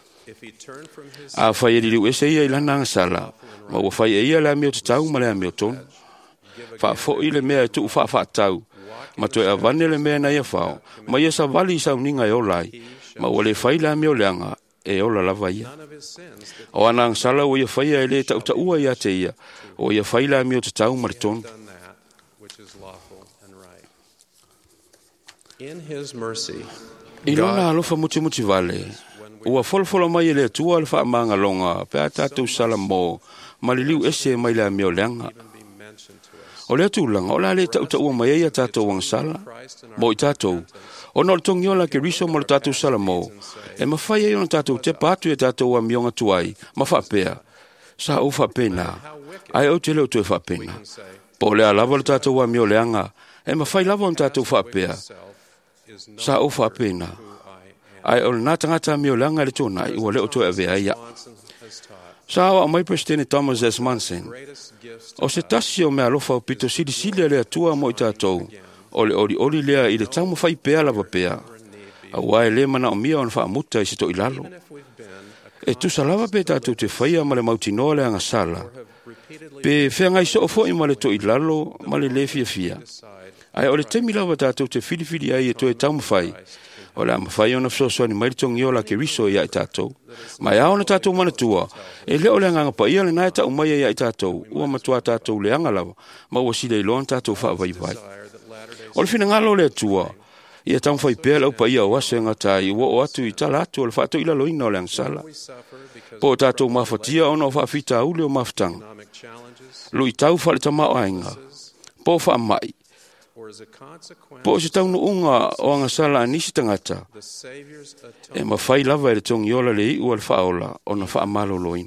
S7: A fai e li liu e sei i lana angasala, ma ua fai e ia le amio tatau ma le amio tonu. Fa fo i le mea e tu fa fa tau. Ma to e avane le mea na ia fao, ma ia sa vali sa uninga e olai, ma wale fai la meo leanga e ola lava ia. O anang sala o ia fai e le tau ta ua ia te ia, o ia fai la meo te tau maritonu. I lona alofa muti muti vale, ua folfola mai e le tua alfa amanga longa, pe a tatou sala mo, ma li liu ese mai la meo leanga. O le tūlanga, o la le tau tau mai e a tātou wang sala. Mo i tātou, o no le tongiola ke riso mo le tātou sala mo. E ma whai e o na tātou te pātu e tātou wa mionga tuai, ma whapea. Sa o whapena, ai au te leo tu e whapena. Po le alava le tātou wa mio leanga, e ma whai lava o na tātou whapea. Sa o whapena. Ai o le nā tangata mio leanga le tōnai, ua leo tu e vea ia. Sa awa mai Presidente Thomas S. Manson. O se tasi o mea alofa o pito sili sili le atua mo i tātou. O le ori ori lea i le tamu whai pea lava pea. A wae le mana o mia o na wha amuta i se to ilalo. E tu sa lava pe tātou te whaia ma le mautinoa le anga sala. Pe whea ngai so o fo i ma le to ilalo ma le le fia fia. Ai o le temi lava tātou te whiriwhiri ai e to e tamu whai. O le ama whai o na whsosoa ni mairitongi o la ke riso i ai tātou. Mai ao na tātou mana tua. E leo le anganga pa ia le nae ta umai i ai tātou. Ua matua tātou le anga lava. Ma ua sile i loan tātou wha vai vai. O le fina ngalo le tua. Ia tamu whai pēr lau pa ia o ase ngatai. Ua o atu i tala atu o le whaatou ila loina o le angsala. Po tātou mawhatia o na o whaafita au le o mawhtanga. Lui tau whale tama o ainga. Po wha mai. Po se tau no unga o anga sala anisi tangata. E ma whai lava e le tongi ola le i ua le whaola o na wha malo loina.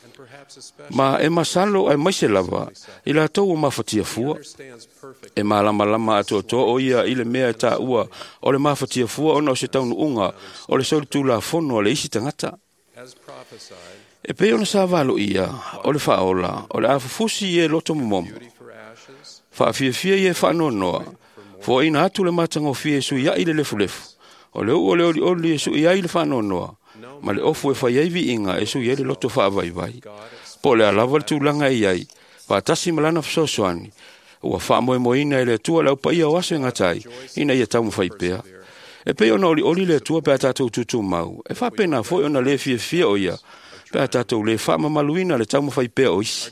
S7: Ma e ma salo ai maise lava i la tau o mawhatia fua. E ma lama lama ato to o ia i le mea ta ua o le mawhatia fua o na o se tau no unga o le sauri tū la fono o le isi tangata. E pe ona sa valo ia o le whaola o le afufusi e loto momomo. Whaafia fia i e whaanonoa. Fo ina atu le matanga o fia e sui ia i le lefu lefu. O le u o le oli oli e sui ia i le whaanonoa. Ma le ofu e whai aivi inga e sui ia le loto whaavai vai. Po le alawa le tūlanga i ai. Whaatasi malana whasosoani. Ua whaamoe moina e le tua lau pa ia o aso ngatai. Ina ia tau mwhai pea. E pe ona oli oli le tua pe a tātou tutu mau. E whapena fo ona le fia fia o ia. Pe a tātou le whaamamaluina le tau mwhai pea o isi.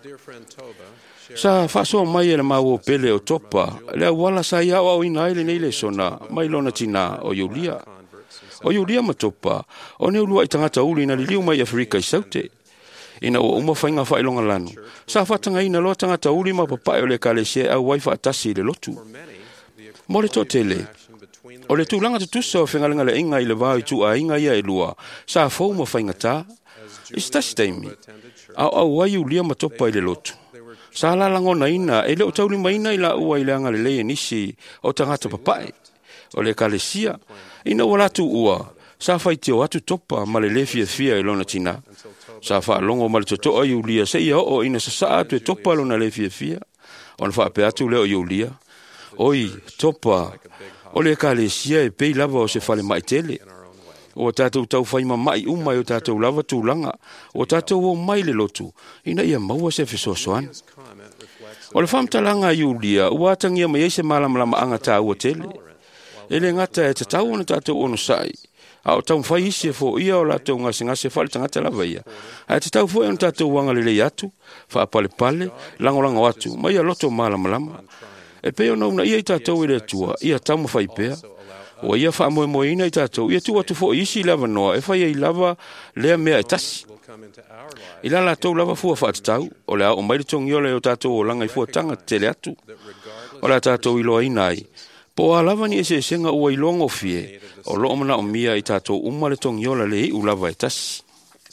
S7: Sa faso mai e le mau o pele o topa, le wala sa ia o ina ile nei le sona, mai lona tina o Yulia. O Yulia matopa, o ne ulua i tangata uli na liliu mai Afrika i saute. Ina o uma whainga whailonga lanu. Sa whatanga ina loa tangata uli ma papai o le kalesia au waifa atasi le lotu. Mo le to tele. O le tūlanga te tusa o whengalenga le inga i le vau i tu a inga ia e lua. Sa fau ma whainga tā. Istasi taimi. Au au wai Yulia matopa i le lotu. Sa la langona ina, e le o tauli maina i la ua i le anga le leie nisi o tangata papai, o le kalesia. Ina wala tu ua, sa fai teo atu topa ma le le fia fia i lona tina. Sa faa longo ma le totoa i ulia, se ia o ina sa saa atu e topa lona le fia fia. O na faa pe atu leo i ulia. Oi, topa, o le kalesia e pei lava o se fale maitele. O tātou tau whaima mai umai o tātou lava tūlanga. O tātou o mai le lotu. Ina ia maua se fisosoan. O le whamtalanga i ulia, ua atangia mai eise malamlama anga tā ua tele. Ele ngata e te tau ona tātou ono sai. A o tau whai isi e fo ia o lātou ngase ngase whale tangata lava ia. A te tau fo e ona tātou wanga lele atu, wha pale pale, langolango atu, mai a loto malamlama. E pe ona una ia i tātou i le tua, ia tamu whai pea. O ia wha moe moe ina i tātou, ia tu atu fo isi lava noa, e whai e lava lea mea e tasi. I la la tau lava fua wha tau, o le au maile tongi ole o tātou o langa i fua tanga tele atu. O la tātou i loa inai. Po a lava ni e se senga ua i longo fie, o loo mana o mia i tātou umale tongi ole le i u lava e tasi.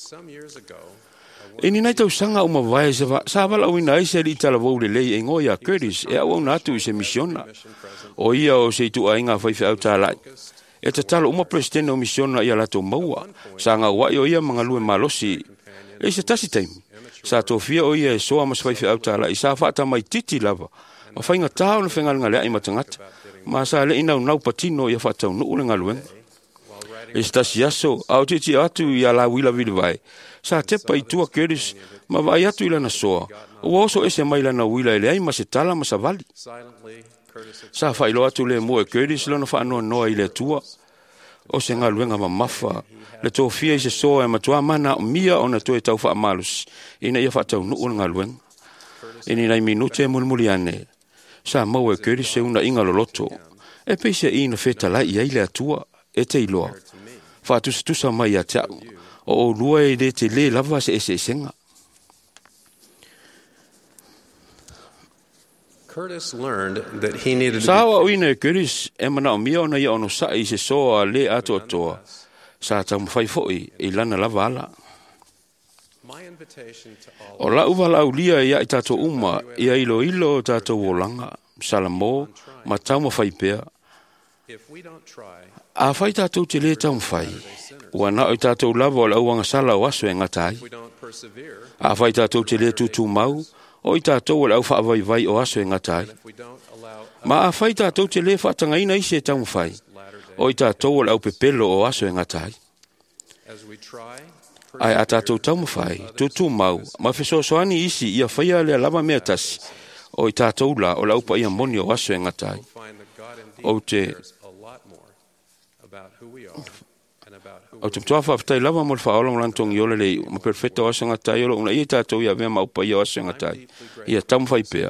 S7: E ni nai tau sanga uma vai se va, sa vala o inai se li tala vau le lei e ngoia Curtis, e au au natu i se misiona. O ia o se tu ainga whaife au tālai. E te talo uma presidente o misiona ia lato maua. Sa ngā wai o ia mga lue malosi. E se tasi taimi. Sa tofia o ia e soa mas whaife au tālai. Sa whaata mai titi lava. Ma whainga tāo na whengalinga lea i matangata. Ma sa le inau nau patino ia whaatau nuu le ngaluenga. E se tasi aso, au titi atu i ala wila vili vai. Sa tepa i tua Curtis, ma vai atu i lana soa. O oso ese mai lana wila ele ai ma se tala ma sa vali. Sa whailo atu le mua Curtis lana whaanoa noa i le tua. O se ngā luenga ma mafa. Le tō fia i se soa e matua mana o mia o na tō e tau wha malus. Ina ia whaatau nuu ngā luenga. Ini nei minute e mulmuli ane. Sa maua Curtis e una inga loloto. E peise i na wheta lai i le atua. E te iloa. Whaatusa tusa mai a tau. O o lua e le te le lava se ese senga.
S11: Curtis learned that he needed to
S7: Sawa o ina Curtis e mana o mia ona ia ono sa i se soa le ato atoa. Sa tau mwhai foi i lana lava ala. O la uwa la ulia ia i tato uma ia ilo ilo tato wolanga. Salamo ma tau mwhai pea. A whai tātou te le tau mwhai. Ua na o tātou lava o lauanga sala o aso e ngatai. A whai tātou te le tutu mau, o i tātou o lau whaavai vai o aso e ngatai. Ma a whai tātou te le whaatangaina i se tau mwhai, o i tātou o lau pepelo o aso e ngatai. Ai a tātou tau mwhai, tutu mau, ma whesoasoani isi ia whaia lea lava mea tasi, o i tātou la o lau pa ia moni o aso e ngatai. O te... O te ptoa whaafitai lava mo le whaolong lantong i ole lei, ma perfecta o aso e ngatai, o una ia tātou ia vea mau pa ia o aso e ngatai. Ia tau mwhai pea.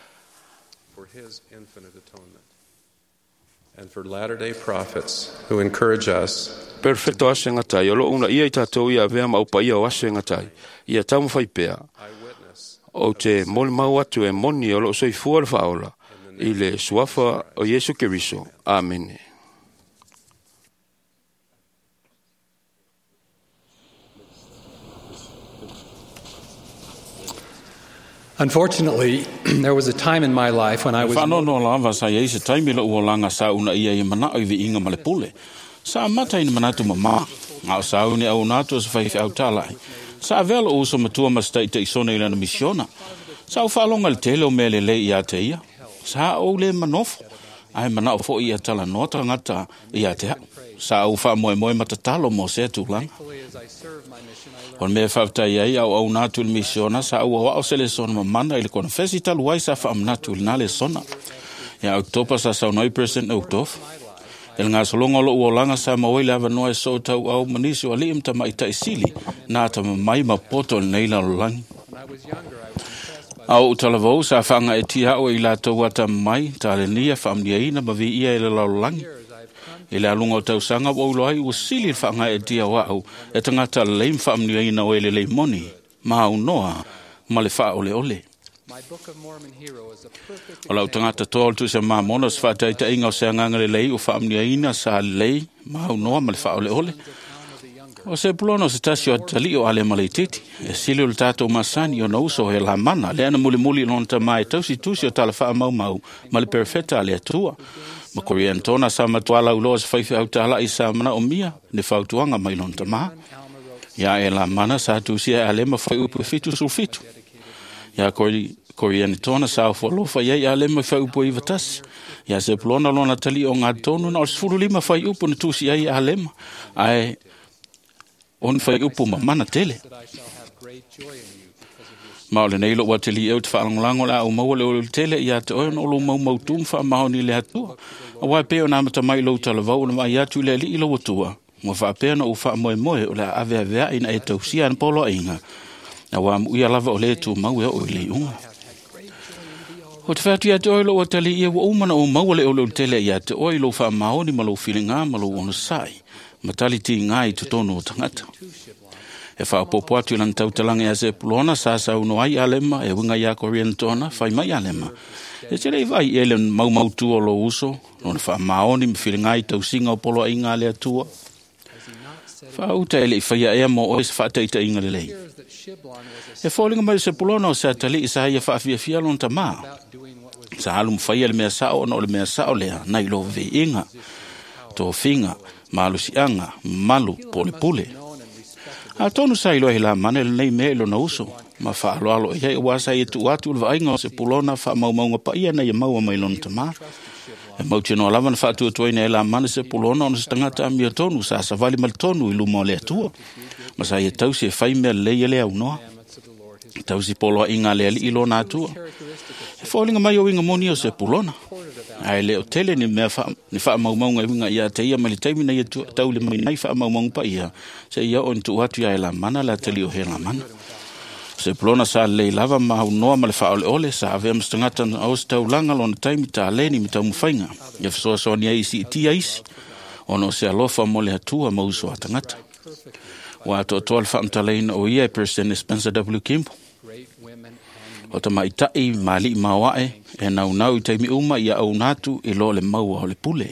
S11: And for Latter-day Prophets who encourage us.
S7: Perfecto aso e ngatai, o lo una ia i tātou ia vea mau pa ia o aso e ngatai. Ia tau mwhai pea. O te mole mau atu e moni o lo soi fua le whaola. I le suafa o Yesu Keriso. Amen.
S13: Unfortunately, there was a time in my life when I was
S2: no no lava sa ye se time lo langa sa una ia i mana i inga male pule. Sa mata in manatu mama. Nga sa uni au nato se fai au tala. Sa velo uso matua ma state te sona ila na misiona. Sa fa longa le tele o mele le ia te ia. Sa o le manofo. Ai mana fo ia tala nota ngata ia te. Sa u fa moe moe matatalo mo se tu lang. On me fafta ia au au natu le misiona sa au au se le sona mamana ile kona fesi talu wai sa fa amnatu le nale sona. Ya oktopa sa sa noi percent oktof. El nga solonga lo uolanga sa mawai lava noa so tau au manisi o liim ta mai tai sili na ta mai ma poto neila lo langi. Au talavou sa fanga e tia o ila tau wata mai ta le nia famlia ina ma vi ia ila lo langi. Ila lunga o tau sanga o uloai u sili fanga e tia wau e tangata leim famlia ina o ele le moni ma au noa ma le fa ole ole. O lau tangata tōl tu se maa monos whātai ta inga o se angangare lei o whaamnia ina sa lei maa unoa ma le whaole ole. O se pulono se tasi o tali o ale malei titi. E sili o le tātou masani o na uso he la mana. Le ana muli muli lona ta mai tausi tusi o tala wha mau mau ma le perfeta le atua. Ma korian tona sa matuala uloa se whaifi au tala i sa mana o mia ne whautuanga mai lona ta maa. Ia e la mana sa tusi e ale ma whai upu fitu sulfitu. Ia kori Korean tona sa folo fa ia ia le me fa upo i vatas ia se plona lona tali o ngā tonu na o sfuru lima fa upo na tusi ia ia le ai on fa upo ma mana tele ma le nei lo wa tali e ut fa lango la o mo le tele ia te o no lo mo mo tum fa ma ni le atu o wa pe ona mata mai lo tala va ona ia tu le li lo tua mo fa pe no fa mo mo o la ave ave ina e tausia an polo inga na wa mu ia lava o le tu mau e o le unga. O te whātia te oilo o tali ia wa umana o mawale o leo tele ia te oilo wha maoni malo whiringa malo ono sai. Ma tali ti ngai tu tono o tangata. E wha popo atu lan tau talange a se pulona sa sa uno ai alema e winga ia Korean tona whai mai alema. E te rei vai ele mau mau tu o lo uso. Nona wha maoni mi whiringa i tau singa o polo inga lea tua. Wha uta ele i whaia ea mo oes whateita inga le lei. E fōlinga mai se pulona o sa tali i sa ia whaafia fia lon ta maa. Sa halu mwhaia le mea sao na o le mea sao lea nai lo ve inga. Tō whinga, malu si anga, malu, pole pole. A tonu sa ilo he la mane le nei mea ilo na uso. Ma wha alo alo e hei wasa i tu atu le vainga o se pulona wha mau maunga pa ia na ia maua mai lon ta maa. E mau tino alawan wha atu atu ina e la mane se pulona o se tangata a mia tonu sa sa vali mal tonu i luma o le atua. Ma sa ia tausi e whai mea le le au noa. Tausi polo inga le ali ilo na atua. E fōlinga mai o inga moni o se pulona. Ai leo tele ni mea wha, ni wha mau maunga inga ia te ia mali taimina ia tau le mai nai wha mau maunga pa ia. Se ia o nitu atu ia e la mana la teli o he la mana. Se pulona sa le lava mau noa ma le wha ole ole sa avea mstangata au se tau langa lona taimi ta leni mi tau mwhainga. Ia whasoa soa ni aisi i tia isi. Ono se alofa mo le atua mauso a tangata. Wa ato toal wha mtaleina o ia e President Spencer W. Kimball. O ta mai tai mali mawae e nau nau i taimi uma ia au natu i lo le maua o le pule.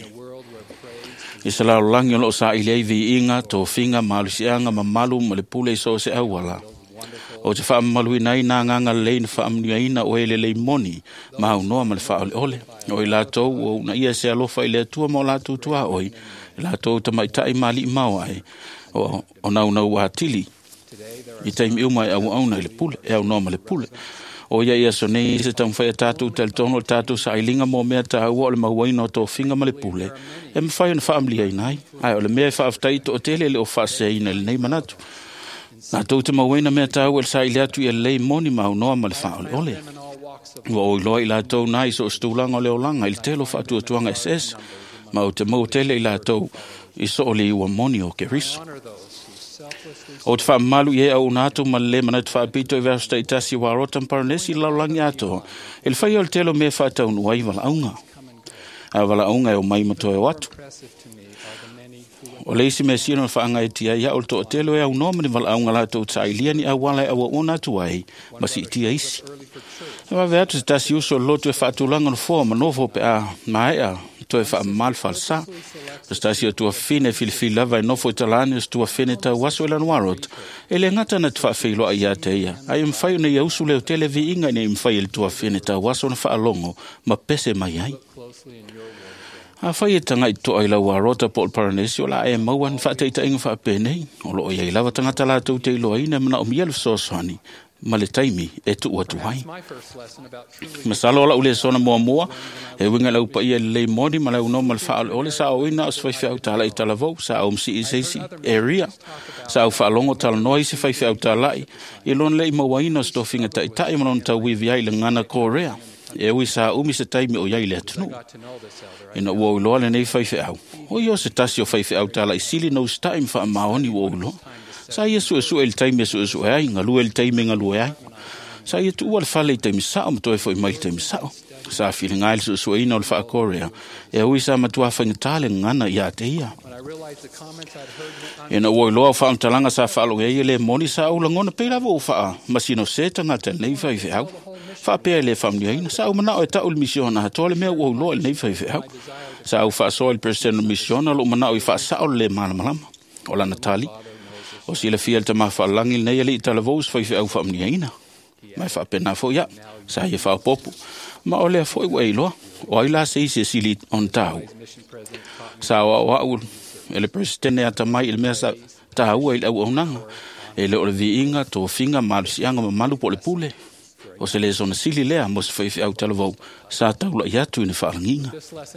S2: I se lau langi o lo sa i lei vi inga tō whinga malu sianga ma malu ma le pule i so se au wala. O te whaamaluina i nā nganga lei na whaamnuaina o ele lei moni, ma unoa ma le whaole ole. O i lātou o una ia se alofa i le atua mo lātou tua oi, i lātou ta maitai mali i mau ai, o, o nau nau wātili. I taimi umai au auna i le pule, e au noa ma le pule. O ia ia so nei se tau whai a tātou tel tono tātou sa ilinga mō mea tā ua o le mauaina o tō whinga ma le pule. E me whai o na whaamlia i nai. Ai o le mea whaaftai to o tele le o whaasea ina le nei manatu. Nā tau te mauaina mea tā ua le sa ili atu i le lei moni mau noa ma le whaole ole. Ua o iloa i lātou nai so o stūlanga o le olanga i le telo whaatua tuanga S S. Ma o te mau tele i lātou i so o le iwa moni o ke riso. O te whaamalu i e au nātou ma le mana te whaapito i vero stai tasi wa rotan paranesi laulangi ato. E le whai o le telo me whaatau nuai wala aunga. A wala aunga e o mai mato e watu. O leisi me sino na whaanga e tia ia o le to o telo e au nomani wala aunga lātou ta ilia ni au wala e awa o nātou ai, masi i tia isi. E wa vea tu se tasi uso lotu e whaatulanga no fōa manofo pe a maea, to e wha mal falsa. Stasi o tua fine filifili lava e nofo i talani o tua fine ta waso e lanuarot. E le ngata na te whaafeilo a ia te ia. Ai mwhai o ne ia usu leo tele vi inga ne mwhai e tua fine ta waso na whaalongo ma pese mai ai. A whai e tanga i toa i lau arota po paranesi o la e mauan whaateita inga whaapenei. O lo o ia i lava tangata la tau te iloa ina mana o mielu sosoani. Ma le taimi e tu atu hai. Masalo la ule sona mua mua, e winga lau pa ia le modi, ma lau no mal whaale ole, sa au ina os whaiwhi au tala i tala vau, sa au msi i seisi area, sa au whaalongo tala noa i se whaiwhi au tala i, i lon le i mawaina sto finga ta i tai manon ta wivi ai le ngana Korea, e ui sa umi se taimi o iai le atunu. Ina ua uloa le nei whaiwhi au. O io se tasi o whaiwhi au tala i sili no staim wha maoni ua uloa. Sa ia su su el taimi su su ai ngalu el taimi ngalu ai. Sa ia tu wal fale taimi sa am to foi mai taimi sa. Sa fili ngai su su ina fa Korea. E ui sa matua fa ngtale ngana ia te ia. Ina wo lo fa talanga sa fa lo ye le moni sa u langona pe la vo fa. Masino seta ngata nei fa i au. Fa pe le family ina sa u mana o ta ul mission na to le me wo lo nei fa i au. Sa u fa so el person mission lo mana o fa sa le malama. Ola Natali. O si le fiel te mawhalangi nei ali i tala vous whai au whamnia ina. Mai whapena fo ia, sa ia whapopu. Ma o lea fo i wei loa, o ai la se isi sili on tau. Sa o au au, e le presidente ata mai il mea sa tau ai au au nanga. E le o le vi inga, to finga malu si anga ma malu po le pule. O se le sona sili lea mo se whai au tala vou, sa tau la iatu ina whalanginga.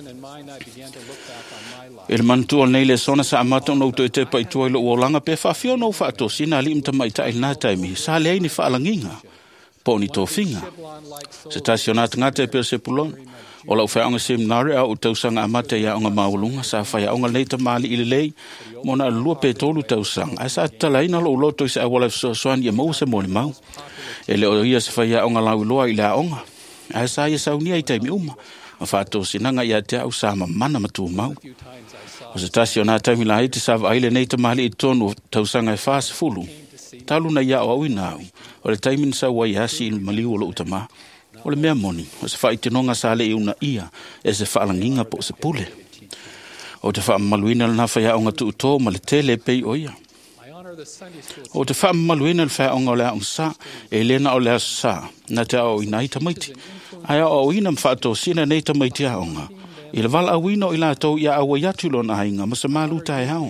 S2: E le mantua nei le sona sa amata no to te pai tuai lo olanga pe fa fio no fa to sina li mta mai tai na taimi sa le ni fa langinga po ni to finga se stacionat ngate pe se pulon o la fa anga seminari au to sanga amata ya anga maulunga sa fa ya anga le ta mali ile le mona lu pe tolu to sanga sa talaina lo lo to sa wala so so ni mo se mo ni mau e le o ia se fa ya anga la lo ile anga a sa ia sa unia i taimi uma fa to sinanga ya te au sa mana matu mau. O se tasi o nā taimi la iti sa aile nei te mali i tonu tausanga e whaas fulu. Talu na ia o awina au. O le taimi ni sa wai hasi il mali o lo utama. O le mea moni. O se wha itinonga sa le i una ia. E se whaalanginga po se pule. O te wha maluina na whai aonga tu uto ma le tele pei o ia. O te wha maluina le whai aonga o le aong sa. E lena o le aso sa. Na te ao ina i tamaiti. Ai ao ina mwhaato sina nei tamaiti aonga. I le vala awino i la tau ia awa yatu lo na hainga, ma se malu tae hao.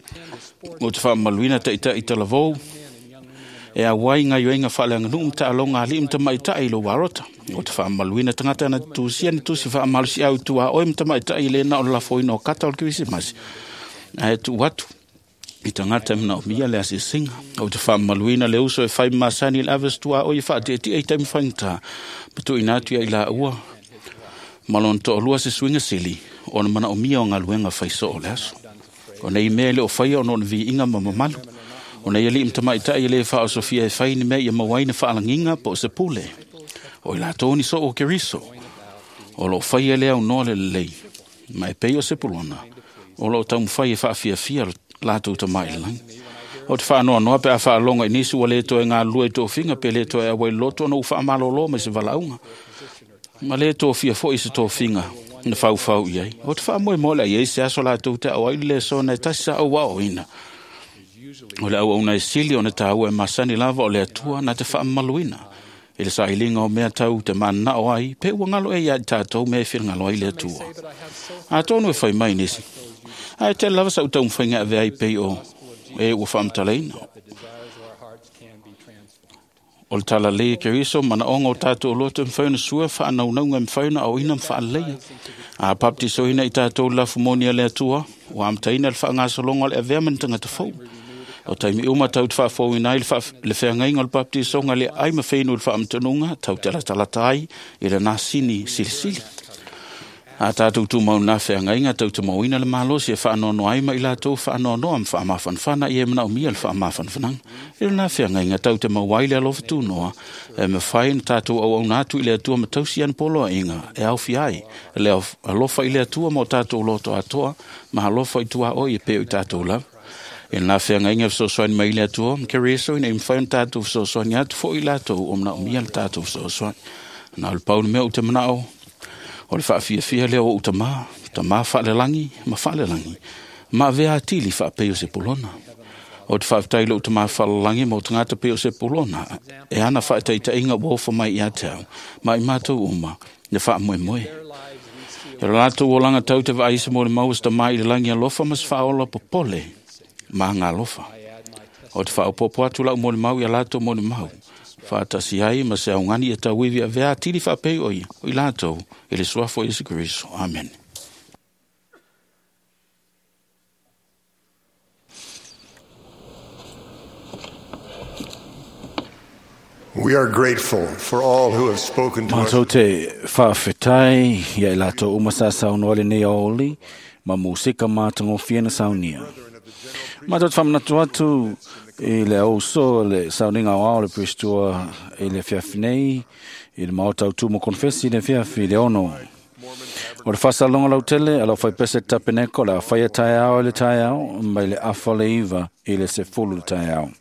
S2: O te wha maluina ta ita ita la vau, e a wai ngai yoenga whale anga nung ta alonga ali imta mai ta ilo warota. O te wha maluina tangata na tu sia ni tu si wha malusi au tua o imta mai ta ile na o la foino o kata o kirisi masi. A e tu watu, i tangata mina o mia le asi singa. O te wha maluina le uso e whai masani il aves tua o i wha te ti e taimi whaingta. Patu inatu ia ila ua. Malon to lua se swinga sili o na mana o mia o ngaluenga faiso o le aso. O nei mele o whaia o non vi inga mamamalu. O nei ali imta mai tai le wha o Sofia e whai ni mea ia mawaina whaalanginga po se pule. O ila tōni so o keriso. O lo whaia lea o nole le lei. Mai pei o se pulona. O lo tau mwhai e wha fia fia lātou ta mai lang. O te wha noa noa pe a wha longa i nisu o le to e ngā lua i tō whinga pe le to e awai loto no wha amalolo mai se walaunga. Ma le tō fia fo i se tō whinga na whau whau iai. O te wha moe mola iai se aso la tō te awai le so na tasi sa au wao ina. O le au au na sili o na tau e masani lava o le atua na te wha maluina. I le sailinga o mea tau te mana o ai, pe ua ngalo e ia tātou mea whir ngalo ai le atua. A tonu e whai mai nisi. A te lava sa utau mwhainga a vea pe o e ua whamtaleina. O le tala lea keriso, mana onga o tātou loto mwhaina sua, wha anaunanga mwhaina au ina mwha leia. A papti so ina i tātou la fumonia le atua, wa amtaina le wha ngasolonga le a vea manitanga te fau. O taimi uma tau te whaafou ina i le whea ngainga le papti so nga le ai ma whainu le whaamtanunga, tau te la talatai, i le nasini sili sili. A tātou tu mau na whea ngainga, tau te mau ina le malosi e whaanono ai ma i la tau whaanono am whaamawhanwhana i e mana o mia le whaamawhanwhanang. I le na whea ngainga, tau te mau waile alofa tu noa, e me whai na tātou au au nātu i le atua ma tausi an polo a inga, e au fiai, e le alofa i le atua ma o tātou loto atoa, ma alofa i tua oi e peo i tātou lau. In la whenga inga so soan mai le atua, ke reso ina im whain tātou so soan iat fo i latou o mna o mia le tātou so soan. Na ule pauni mea uta mana o, o le wha fia fia leo o uta maa, ta maa wha langi, ma wha langi, ma vea atili wha peo se polona. O te wha tailo uta maa wha langi mo te ngata peo se polona, e ana wha taita inga wofa mai i atau, ma i mātou uma, le wha moe moe. E latou o langa tau te wa aisa mo le maus ta mai le langi alofa mas wha ola popole, ma ngā lofa. O te whao popo atu lau mōni mau i a lātou mōni mau. Whātasi ai ma se au ngani e tau iwi a vea tiri whapei oi, o i lātou, i le suafo Jesu Christo. Amen.
S8: We are grateful for all who have spoken to us.
S2: Mātou te whawhetai, ia i lātou umasa saunoale nei aoli, ma musika mātango whiana saunia. Mātou te whamanatu atu i le auso, le sauninga o ao, le pristua i le whiawhinei, i le maotau tu mo konfesi le whiawhi le ono. O le whasalonga lau tele, alau whai pese tapeneko, la whaia tai ao le tai ao, mai le afa le iwa i le se fulu le tai ao.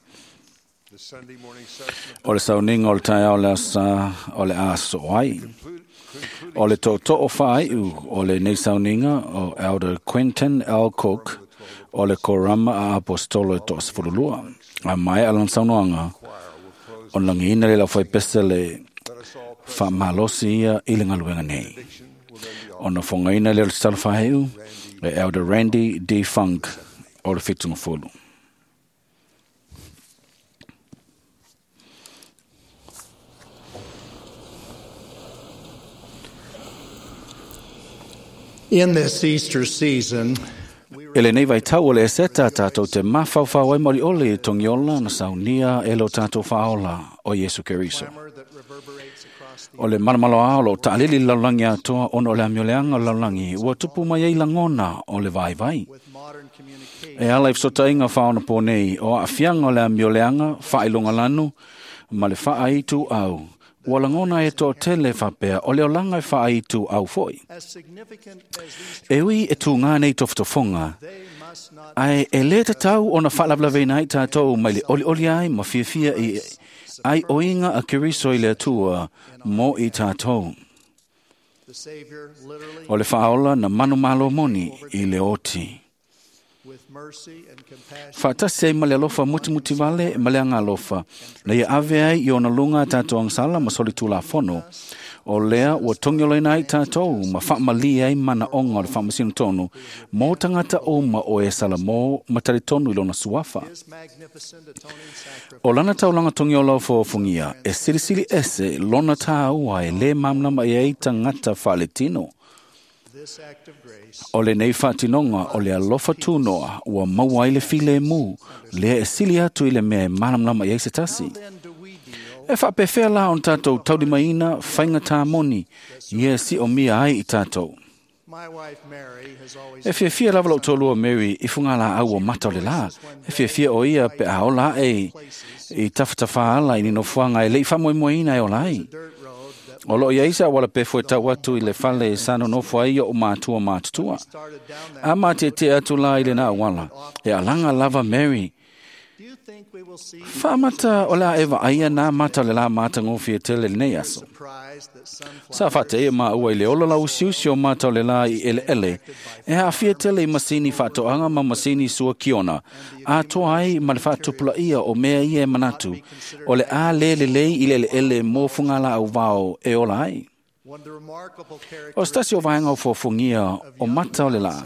S2: O le sauninga o le tai ao le asa, o le aso ai. O le to to o whai u, o le nei sauninga, o Elder Quentin L. Cook, o le korama a apostolo e toa sefurulua. A mai alon saunoanga, o langina le lau whai pese le whamalosi ia i le ngaluenga nei. O na whangaina le salwhaheu, le Elder Randy D. Funk, o le fitunga fulu.
S15: In this Easter season,
S2: Ele nei vai tau le seta tātou te mawhauwhau ai mori ole i tongiola na saunia e lo tātou whaola o Jesu Keriso. O le maramalo aolo ta alili laulangi atoa ono le amioleanga laulangi ua tupu mai ei langona o le vai vai. E ala ifsota inga whaona po nei o a fianga o le amioleanga whailonga lanu ma le whaaitu au. Ua langona e tō tele whapea o leo langa e whaaitu au foi. E ui e tū ngā nei toftofonga, ai e le te tau o na whalablawe nei tātou mai le oli oli ai ma fia fia i ai oinga a kiriso i le atua mo i tātou. O le whaola na manu malo moni i le oti. Whatase ma le alofa muti muti vale ma le anga alofa. Na ia ave ai i ona lunga tātou ang sala ma soli tula fono. O lea ua tongiola nai tātou ma whamali ai mana onga o le whamasino tonu. Mō tangata o ma o e sala mō matari tonu i lona suafa. O lana tau langa tongiola o fōfungia e sirisiri ese lona tāu ai le mamnama i ei tangata whale tino. O le nei whatinonga o le alofa tūnoa ua maua i le file mu, lea e sili atu i le mea e manamlama i eise tasi. E whape whea la on tātou taudi maina whainga tā moni, ia si o mia ai i tātou. E fia fia lava lau tōlua Mary i funga la au o mata o le la, e fia fia o ia pe a o la e i tawhata ala i nino fuanga e lei whamoe moina e o lai. O lo ia isa wala pe fue tau atu i le fale e sano no fwai o mātua mātutua. A mate te atu la i le na wala. E alanga lava Mary. Whaamata o la ewa aia nā mata le la mata ngofia tele nei aso. Sa whate e maa ua i le ola lau siusi o mata le la i ele ele, e ha fia tele i masini whatoanga ma masini sua kiona, a toa ai ma le whatupula ia o mea ia e manatu, o le a le le lei i le ele ele mō fungala au vao e ola ai. O stasi o vaenga o fofungia o mata o le la.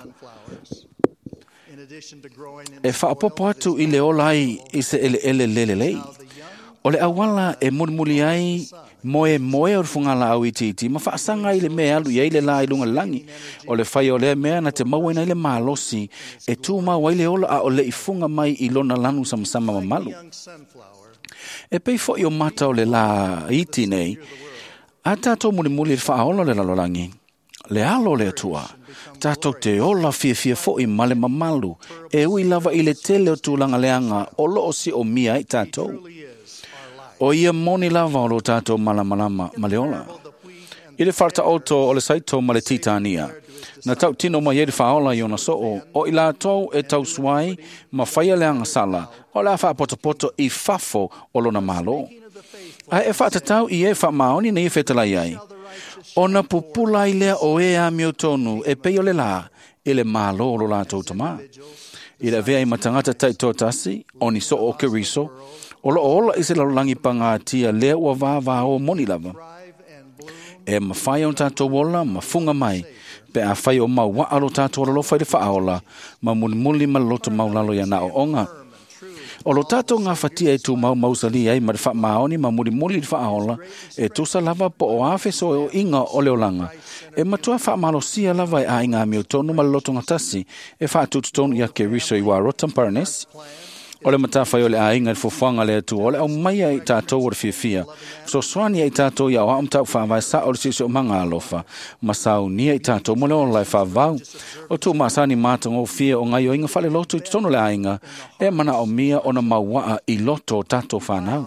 S2: E whaapopo atu i le olai i se ele ele lele lei. O le awala e mulimuli ai moe moe o fungala au iti iti, ma whaasanga i le mea alu i le la i lunga langi. O le whai o le mea na te maua i le malosi e tū mau ai le ola a o le i funga mai i lona lanu samasama mamalu. E pei fo i o mata o le la iti nei, a tātou mulimuli le whaaola le lalolangi. Le alo le atua. Tātou te ola fia fia fo i male mamalu, e ui lava i le tele o tūlanga leanga o loo si o mia i tātou. O ia moni lava o lo tātou malamalama male ola. I le wharta auto o le saito ma le titania. Na tau tino ma ieri whaola i ona soo, o i la tau e tau suai ma whaia leanga sala, o la wha poto i fafo o lona malo. A e whata tau i e wha maoni na i whetalai ai. Ona pupula i lea o e a mio tonu e pei o le la i le malo o lo lātou tamā. I le vea i matangata tai tōtasi, o ni so o keriso, o lo ola i se lalangi panga tia lea ua vā vā o moni lava. E ma whai o tātou ola, ma funga mai, pe a whai o mau wa alo tātou alo whai le whaola, ma muli muli ma loto maulalo ya na o onga. O lo tātou ngā whatia e tū mau mausali ai ma le wha maoni ma muri muri le whaola e tūsa lava po o awheso o inga o leolanga. E matua wha malo sia lava e a inga mio tonu ma loto ngatasi e wha tututonu ia ke riso i warotam paranesi. O le matawhai o le a inga le fufuanga le atu o le au mai ai tātou o le fia fia. So swani ai tātou ia o am tau whaavai sa o le sisi o manga alofa. Ma sau ni ai tātou mo le o lai whaavau. O tū masani mātang o fia o ngai o inga whale loto i tono le a inga. E mana o mia o na mawaa i loto tātou whanau.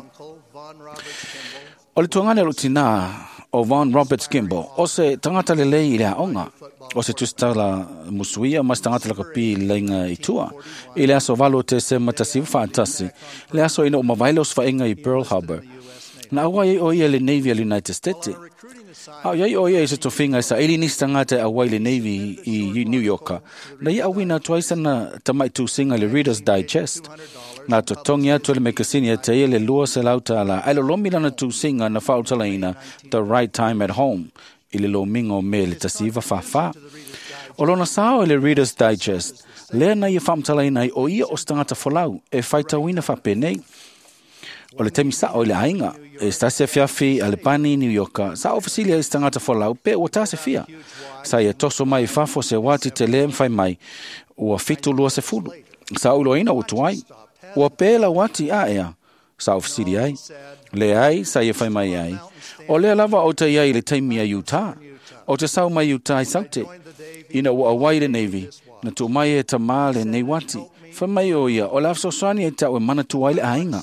S2: O le tuangane o tina o Von Roberts Kimball. O se tangata le lei i le aonga. O se tustala musuia mas tangata la kapi leinga i tua. I le aso valo te se matasiva whaatasi. Le aso ina o mawaile o swainga i Pearl Harbor. Na awa i o ia le Navy al United States. Au iai o ia i se tofinga sa ili nisi tangata awa i le Navy i New Yorka. Na ia awina tuaisa na tamai tu singa le Reader's Digest. Na to tongi atu le mekasini a te ia le lua se lauta ala. Ailo lomi lana tu singa na whautala ina The Right Time at Home. I le lo mingo me le tasiva whawha. O lona sao i le Reader's Digest, lea na ia whamtala inai o ia o stangata whalau e whaitawina whapenei. O le temi sao i le ainga, e stasia fiafi a le pani New Yorka, sa ofisilia i stangata whalau pe o tase fia. Sa ia toso mai whafo se wati te lea mwhai mai, ua fitu lua se fulu. Sa ulo ina o tuai, ua pēla wati a ea, sa ofisilia ai. Le ai, sa ia whai mai ai. O lea lava o te iai le taimi a Utah. O te sau mai Utah i saute. Ina ua awai le Navy. Na tu mai e ta male nei wati. Whai mai o ia. O la afsoswani e tau e mana tu waile a inga.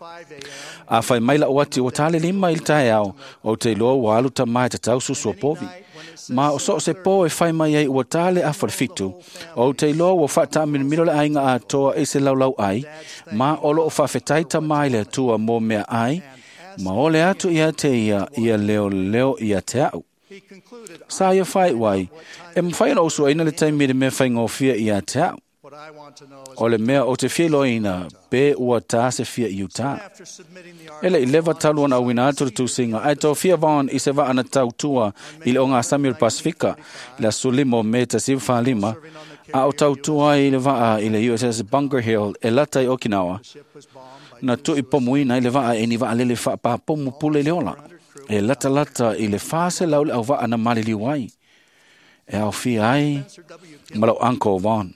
S2: A whai mai la wati o tale lima il tae au. O te loa wa alu ta mai ta tau susu o povi. Ma o so se po e whai mai ai ua tale a wharfitu. O te loa wa whata minimiro le a inga a toa e se laulau ai. Ma o lo o whawhetai ta mai le tua mō mea ai. Ma ole atu ia te ia, ia leo leo ia te au. Sa ia whai wai, e mwhai na osu aina le taimire mea whai ngofia ia te au. O le mea o te whielo ina, pe ua tā se whia i Utah. Ele i lewa talu ana wina atu tu singa, ai tau whia vaon i se wa ana tau tua i le o ngā Samuel Pasifika, la sulimo me ta siwa lima, a o tau tua i le waa i le U S S Bunker Hill e lata i Okinawa. Na tu i pomuina i le waa e ni waa lele wha pa pomu pule le ola. E lata lata i le fase lau le au waa na mali liwai. E au fi ai, malau Uncle Vaughn.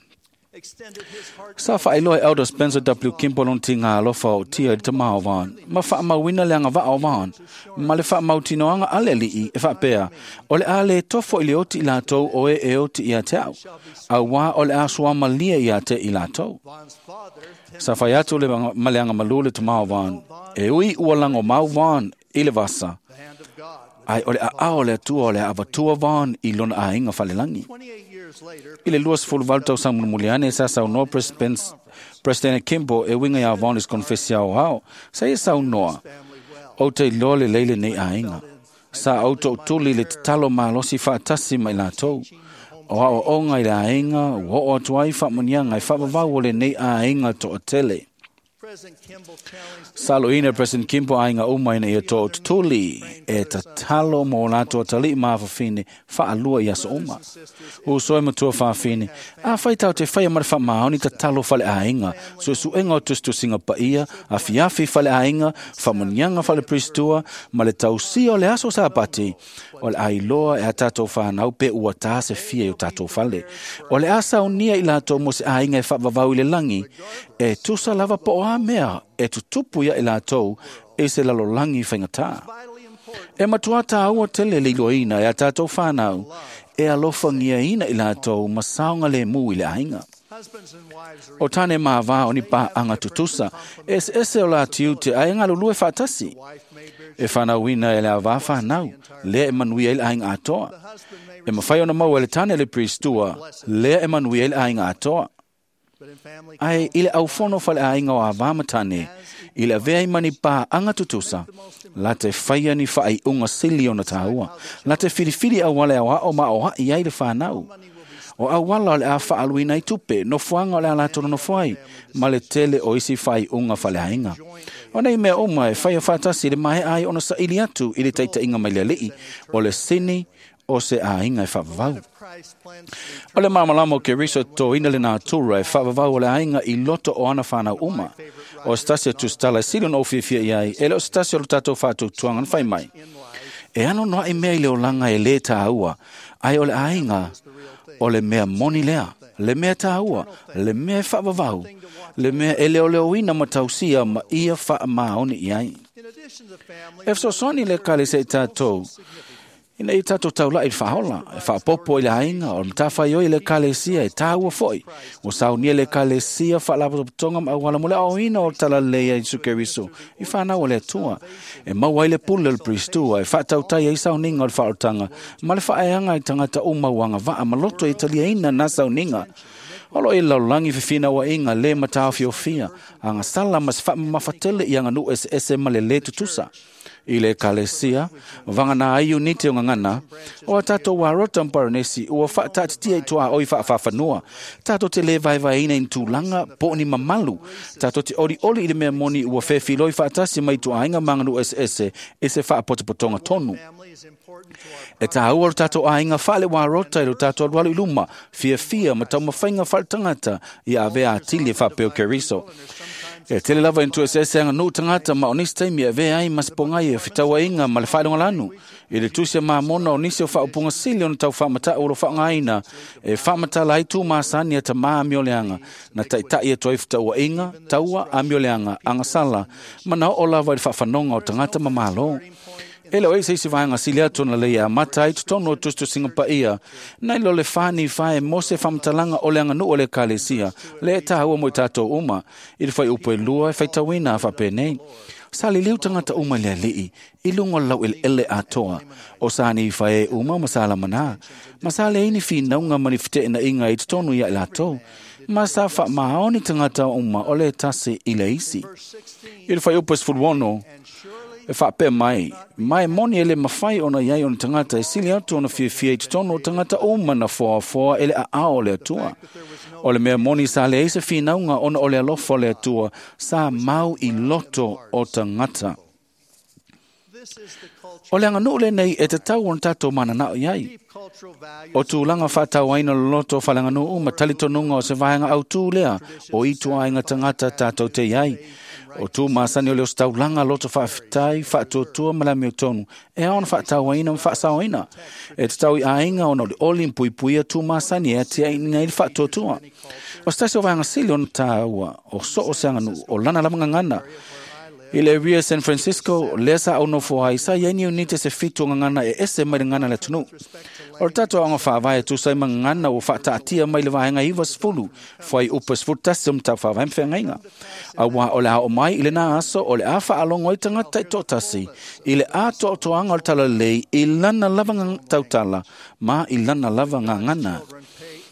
S2: Sa wha iloa e Elder Spencer W. Kimball on ti ngā alofa o tia i te mao Vaughn. Ma wha mawina le anga waa o Vaughn. Ma le wha mautino anga ale li i e wha pēa. O le ale tofo i le oti i lātou o e e oti i a te au. Au wā o le asua malia i a te i lātou. Sa whai atu le maleanga malule te mao Vaughn. E ui ualango mau Vaughn i le vasa. Ai o le a ao le atua o le avatua Vaughn i lona a inga whalelangi. I le luas fulu valu tau sang muliane sa sa no President Kimbo e winga ya vonis confessia o hao. Sa e sa noa. O te lole leile nei ainga. Sa auto tuli le talo malosi fa tasi mai la tou. O ao o ngai la ainga, o o tuai fa munyanga e fa vavau le nei ainga to tele. Saloina President Kimbo ainga umaina ia to tuli e ta talo mo la to tali ma fa fine fa alua ia so uma. O so ma to fa fine. A fai tau te fai mar fa maoni ta talo fa le ainga. So su enga to stu singa pa ia, a fiafi fa le ainga, fa munyanga fa le pristua, ma le tau si o le aso sa pati. O le ailoa e a tatou whanau pe ua tā se fia o tatou whale. O le asa o nia i lato mo se ainga e whavavau i le langi, e tusa lava po o a mea e tutupu ia i lato e se lalo langi whaingatā. E matuata au o tele le iloina e a tatou whanau, e alofa ngia ina i lato ma saunga le mu i le ainga. O tane maa vā o ni pā anga tutusa, e se ese o la tiu te ainga lulu e whatasi. E whanau ina e le a vā whanau, lea e manui e le ainga atoa. E mawhai ona mau e le tane le pristua, lea e manui e le ainga atoa. Ai, ile au fono fale ainga o a vā matane, ile vea i mani pā anga tutusa, la te whaia ni whai unga sili o na tāua, la te whiriwhiri au wale au o ma o hai ai le whanau. O au wala le a whaaluina i tupe, no fuanga o le a latoro no fuai, ma le tele o isi whai unga fale ainga. O nei mea oma e whai o whatasi le mahe ai ona sa ili atu i le teita inga mai le lei, o le sini o se a inga e whavavau. O le mamalamo ke riso to ina le nā tura e whavavau o le ainga i loto o ana whanau uma. O stasia tu stala silo no whiwhia iai, e leo stasia o tatou whātou tuangan whai mai. E ano noa i mea i leo langa e le tā ua, ai o le ainga o le mea moni lea, le mea tā ua, le mea whavavau, le mea e leo leo ina ma tausia ma ia wha maoni iai. E so soni le kale se tātou, ina i tātou taula i whahola, e whapopo i le ainga, o mtawhai o i le kale sia e tāua foi, o saunia le kale sia whaalapo tonga ma wala mole au ina o tala leia i sukeriso, i whanau o le tua, e maua i le pule le pristua, e whaatau tai i sauninga o le whaotanga, ma le whaeanga i tangata o mauanga vaa maloto i talia ina na sauninga. Olo i laulangi fifina wa inga le matao fiofia, anga sala mas wha mafatele i anga nu es ese ma le le tutusa. I le kalesia, vanga na ai unite o ngangana, o a tato wa rota mparanesi, ua wha tatitia i toa oi wha whafanua, tato te le vai vai ina in tūlanga, po ni mamalu, tato te ori oli i le mea moni ua whewhiloi wha atasi mai tu ainga manganu es ese, ese wha apotapotonga tonu. E ta aua tato ainga whale wa rota i lo tato alwalu iluma, fia fia ma tau mawhainga whale tangata i a vea atili wha peo keriso. E tele lava intu es ese anga nu tangata ma onis taimi e vea ai maspongai e fitaua inga ma le whaelonga lanu. I le tusia maa mona onisi o wha upunga sili on tau whamata o lo whaangaina e whamata lai tu maa sani e ta maa mioleanga na taitai e toi fitaua inga, taua a mioleanga anga sala ma na o lava i whafanonga o tangata ma malo. Ele o eise isi vaanga sili atu na leia mata i tutono o tustu singa pa ia na ilo le whani whae mose whamtalanga o le anga nu o le kalesia le e taha ua mo i tātou uma i le whai upo e lua e whaitawina a whapenei. Sali liu tangata uma lea lii i lungo lau il ele atoa o sani i whae uma masala mana. Masale ini fi naunga manifite ina inga i tutono ia ilato. Masa wha maoni tangata uma o le tase i le isi. I le whai upo es fulwono e whape mai. Mai moni ele mawhai ona iai ona tangata e sili atu ona fia fia i tutono o tangata uma na foa foa ele a ao le atua. O le mea moni sa le eise whinaunga ona o le alofa le atua sa mau i loto o tangata. O le anga nuule nei e te tau on tato mana nao iai. O tūlanga whatau aina loto whalanga nuu ma talitonunga o se vahenga au tūlea o itu ainga tangata tato te iai. O tū māsani o leo staulanga loto whaafitai, whaatuatua malami o tonu. E aona whaatau aina ma whaasau aina. E te tau i ainga o noli oli mpui puia tū māsani e atia ina ili whaatuatua. O stasi o vanga sili on tāua, o so o seanganu, o lana lamanga ngana. I le area San Francisco, lesa au no foai, sa ieni unite se fitu ngana e ese mai ngana le tunu. O tato anga whaavai tu sai ngana o whaataatia mai le vahenga iwa sfulu, fai upa sfurtasum ta whaavai mwhengainga. A wa o le hao mai i le na aso o le a whaalongo i tangata i totasi, i le a to toanga o tala lei i lana lava tautala, ma i lana lava ngana.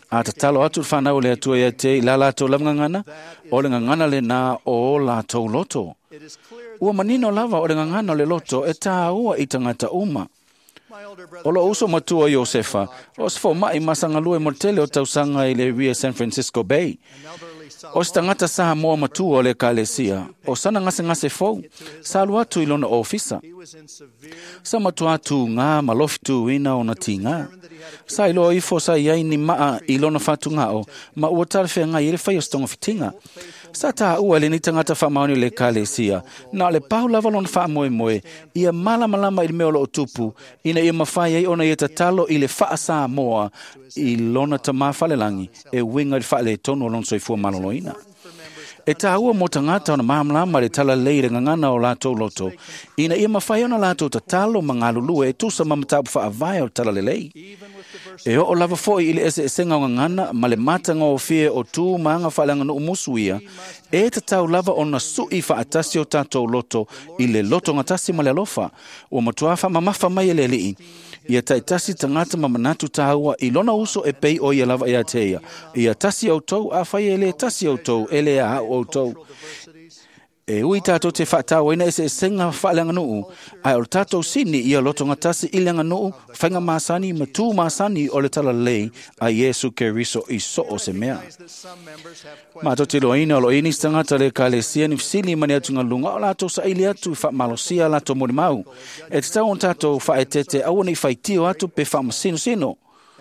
S2: A ta talo atu whanau le atua ia te la lātou lamngangana, o le ngangana le nā o lātou loto. Ua manino lava o le ngangana le loto e tā ua i tangata uma. O lo uso matua Iosefa, o se fo mai masanga lue mortele o tausanga i le Ria San Francisco Bay. O se tangata saha moa matua o le kalesia, o sana ngase ngase fau, sa alu atu ilona ofisa. Sa matua atu ngā malofi tu ina o na ti ngā. Sa ilo ifo sa iai ni maa ilona fatu ngao, ma ua tarwhea ngā i le whai o stonga fitinga. Sa tā ua le ni tangata whamaoni le kalesia, na le pau lava lona wha moe moe, ia malama lama i le meo lo o tupu, ina ia mawhai ei ona ia tatalo i le wha sa moa, i lona tamā whalelangi, e winga i wha le tonu o lona soifua maloloina. E tā ua mo tangata ona mahamlama le tala leire ngangana o lātou loto, ina ia mawhai ona lātou tatalo mangalulue e tusa mamatapu wha avai o tala le lei. E o lava foi ili ese esenga o ngangana, ma le matanga o fie o tū maanga whalanga no umusuia, e te tau lava o na sui wha atasi o tātou loto, i le loto ngatasi ma le alofa, o matuafa mamafa mai le lii, ia taitasi tangata mamanatu tāua, i lona uso e pei o ia lava ia teia, ia tasi au tau, a whai ele tasi au tau, ele a au tau. E ui tātou te whaatau ina ese senga whaaleanga nuu, ai o tātou sini ia loto ngatasi ileanga nuu, whainga māsani, matū māsani o le tala lei a Yesu Keriso i so o se mea. Mātou te loa ina o lo ini stangata le kalesia ni fisili mani atu ngalunga o lātou sa ili atu i whaamalosia lātou mori mau. E te tau on tātou whaetete awana i whaitio atu pe whaamasino sino.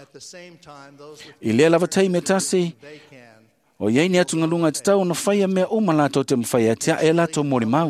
S2: I lea lava tei me tasi, o iei ni atu ngalunga te tau na whaia mea uma lātou te mwhaia tia e lātou mori mau.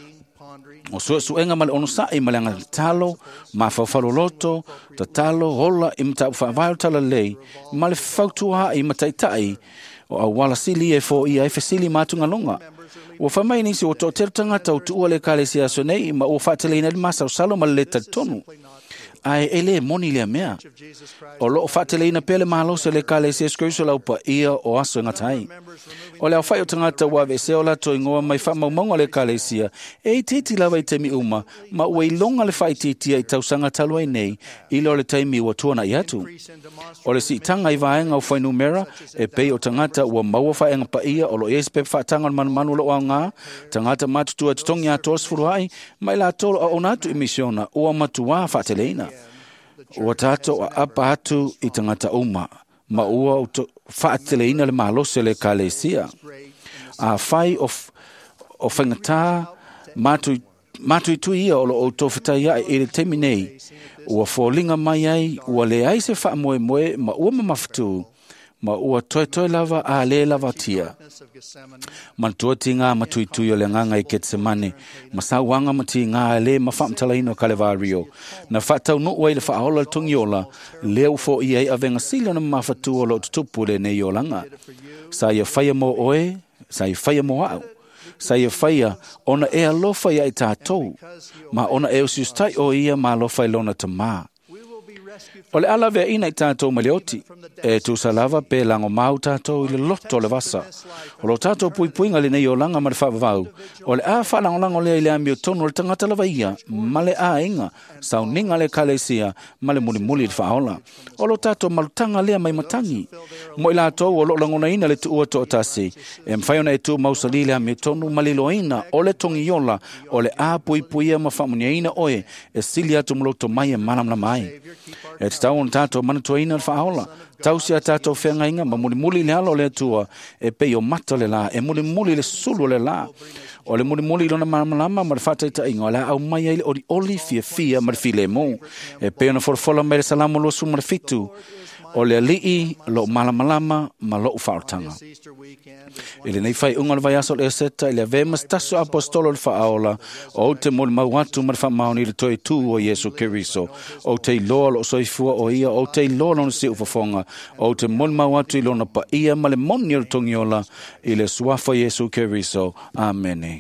S2: O sua suenga male ono sai male anga talo, ma whawhalo loto, ta talo, hola, i mta uwha vai o tala lei, male whautua i mataitai, o a wala sili e fo i a efe sili mātu ngalunga. O whamai nisi o tō teru tangata o tuua le kalesia so nei, ma o whaatele ina li masa o salo male le tonu. Ai ele moni le mea. O lo whaatele ina pele mahalo se le kalesia skruso laupa ia o aso ngatai. O le au whai o tangata wawe se o lato ingoa mai whamaumaunga le kalesia, e titi lawa i temi uma, ma ua i longa le whai titia i tausanga talua i nei, i lo le taimi ua tuana i atu. O le si tanga i vaenga o whai numera, e pei o tangata ua maua whaenga pa ia, o lo ees pe whaatanga manu manu lo au ngā, tangata matutua tutongi a tos furuai, mai la tolo a onatu i misiona, ua matua whaateleina. Ua tato a apa atu i tangata uma, ma ua whaateleina le malose le kalesia. A whai o, o whangatā matu, matu i tui ia o lo o tōwhitaia e le temi nei. Ua fōlinga mai ai, ua le ai se wha moe moe, ma ua mamaftu, ma ua toi toi lava a le lava tia. Mantua ti ngā matu i tui o le nganga i Getsemane, ma sa wanga mati ngā le ma whamtalaino Kalevario. Na whatau no ua i le whaahola le tungiola, leo fo i ai avenga sila na mawhatu o lo tutupu le nei o langa. Sa ia whaia mo oe, sa ia whaia mo au. Sa ia whaia, ona e alofa ia i tātou, ma ona e usiustai o ia ma alofa i lona tamā. O le ala vea ina i tātou maleoti, e tu salava pe lango mau tātou i le loto le vasa. O lo tātou pui puinga le nei o langa ma le whaavavau. O le a whalango lango lea i le amio tonu le tangata lava ia, ma le a inga, sau ninga le kalesia, ma le muli muli le whaola. O lo tātou malutanga lea mai matangi. Mo i lātou o lo langona ina le tu ua to otasi, e mwhaiona e tu mausali le amio tonu ma le loina o le tongi yola, o le a pui puia ma whamunia ina oe, e sili atu mloto mai e manam na mai. E te tau on tātou manatua ina le whaola. Tau si a tātou whenga inga, ma muli muli le alo le atua, e pei o mata le la, e muli muli le sulu le la. O le muli muli lona malamalama, ma le whataita inga, o le au mai ai ori oli fia fia, ma le file mo. E pei ona forfola mai le salamu lo su ma le fitu. O le alii, lo malamalama, ma lo ufaotanga. Ele nei fai unga le vai aso le seta, ele ave mastaso apostolo le whaaola, o te moli mauatu ma le whamaoni le toi tu o Yesu Keriso, o te loa lo soifua o ia, o te loa lo si ufafonga, o te moli mauatu i lona pa ia, ma le moni o tongiola, i le suafa Yesu Keriso. Amene.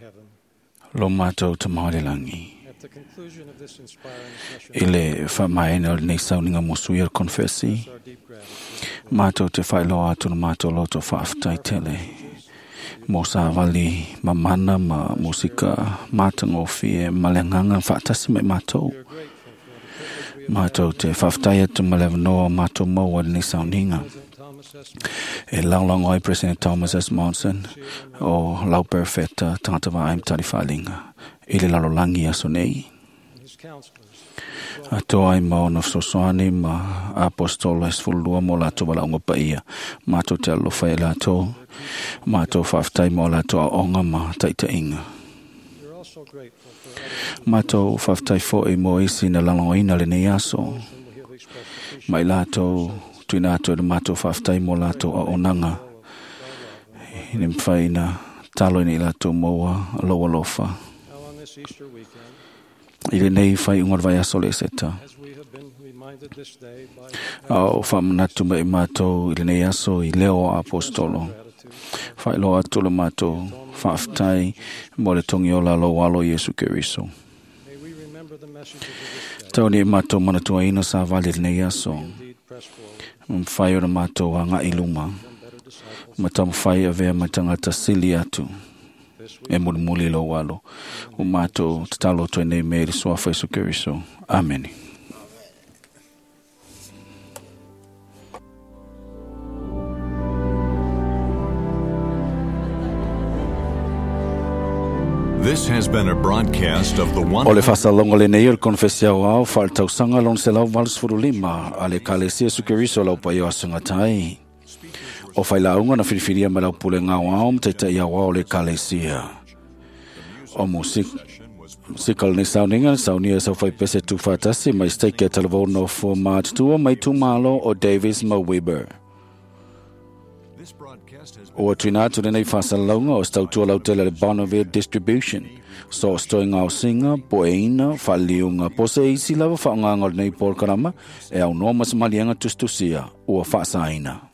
S2: Lo mātou te maharelangi. Ile whamaena o nei sauninga mosui al konfesi. Mātou te whailoa atu na mātou loto whaaftai tele. Mo sa wali mamana ma musika mātango fie malenganga whaatasi me mātou. Mātou te whaaftai atu malevanoa mātou maua nei sauninga. E laulang oi President Thomas S. Monson o lau perfecta tangata wa aim tari whalinga. Ile lalolangi aso nei. Ato ai maona sosoani ma apostolo es fulua mo lato wala unga paia. Mato te alofa e lato. Mato whaftai mo lato a onga ma taita inga. Mato whaftai fo e mo isi na lalangoina le nei aso. Mai lato tuina ato e mato whaftai mo lato a onanga. Ine mwhaina talo ni lato moa loa lofa. Ile nei whai ungar vai aso le seta. Au whamanatu mai mātou ile nei aso i leo apostolo. Whai lo atu le mātou whaaftai mo le tongi o la lo walo Yesu Keriso. Tau ni mātou manatua ina sa vali le nei aso. Mwhai o le mātou a ngā iluma. Mata mwhai a vea matangata sili atu. E muli muli lo walo. O mātou tatalo toi nei me le soafa Yesu Keriso. Amen.
S1: This has been a broadcast of the one.
S2: O le whasalongo le nei o le konfesia o au whaletau sanga lon se lau valusfuru lima a le kalesi Yesu Keriso lau pai o asangatai. O whai launga na whiriwhiria ma lau pule ngā wao mteita ia wao le kalesia. O musik sikal ni sauninga saunia sa whai pese tu whatasi mai steike televono for March tua mai tu malo o Davis ma Weber. O tuina tu nei whasalaunga o stau tua lau tele le Bonneville Distribution. So stoi ngau singa, poeina, whaliunga, pose isi lava whaonganga nei Paul Karama e au nomas malianga tustusia ua whaasaina.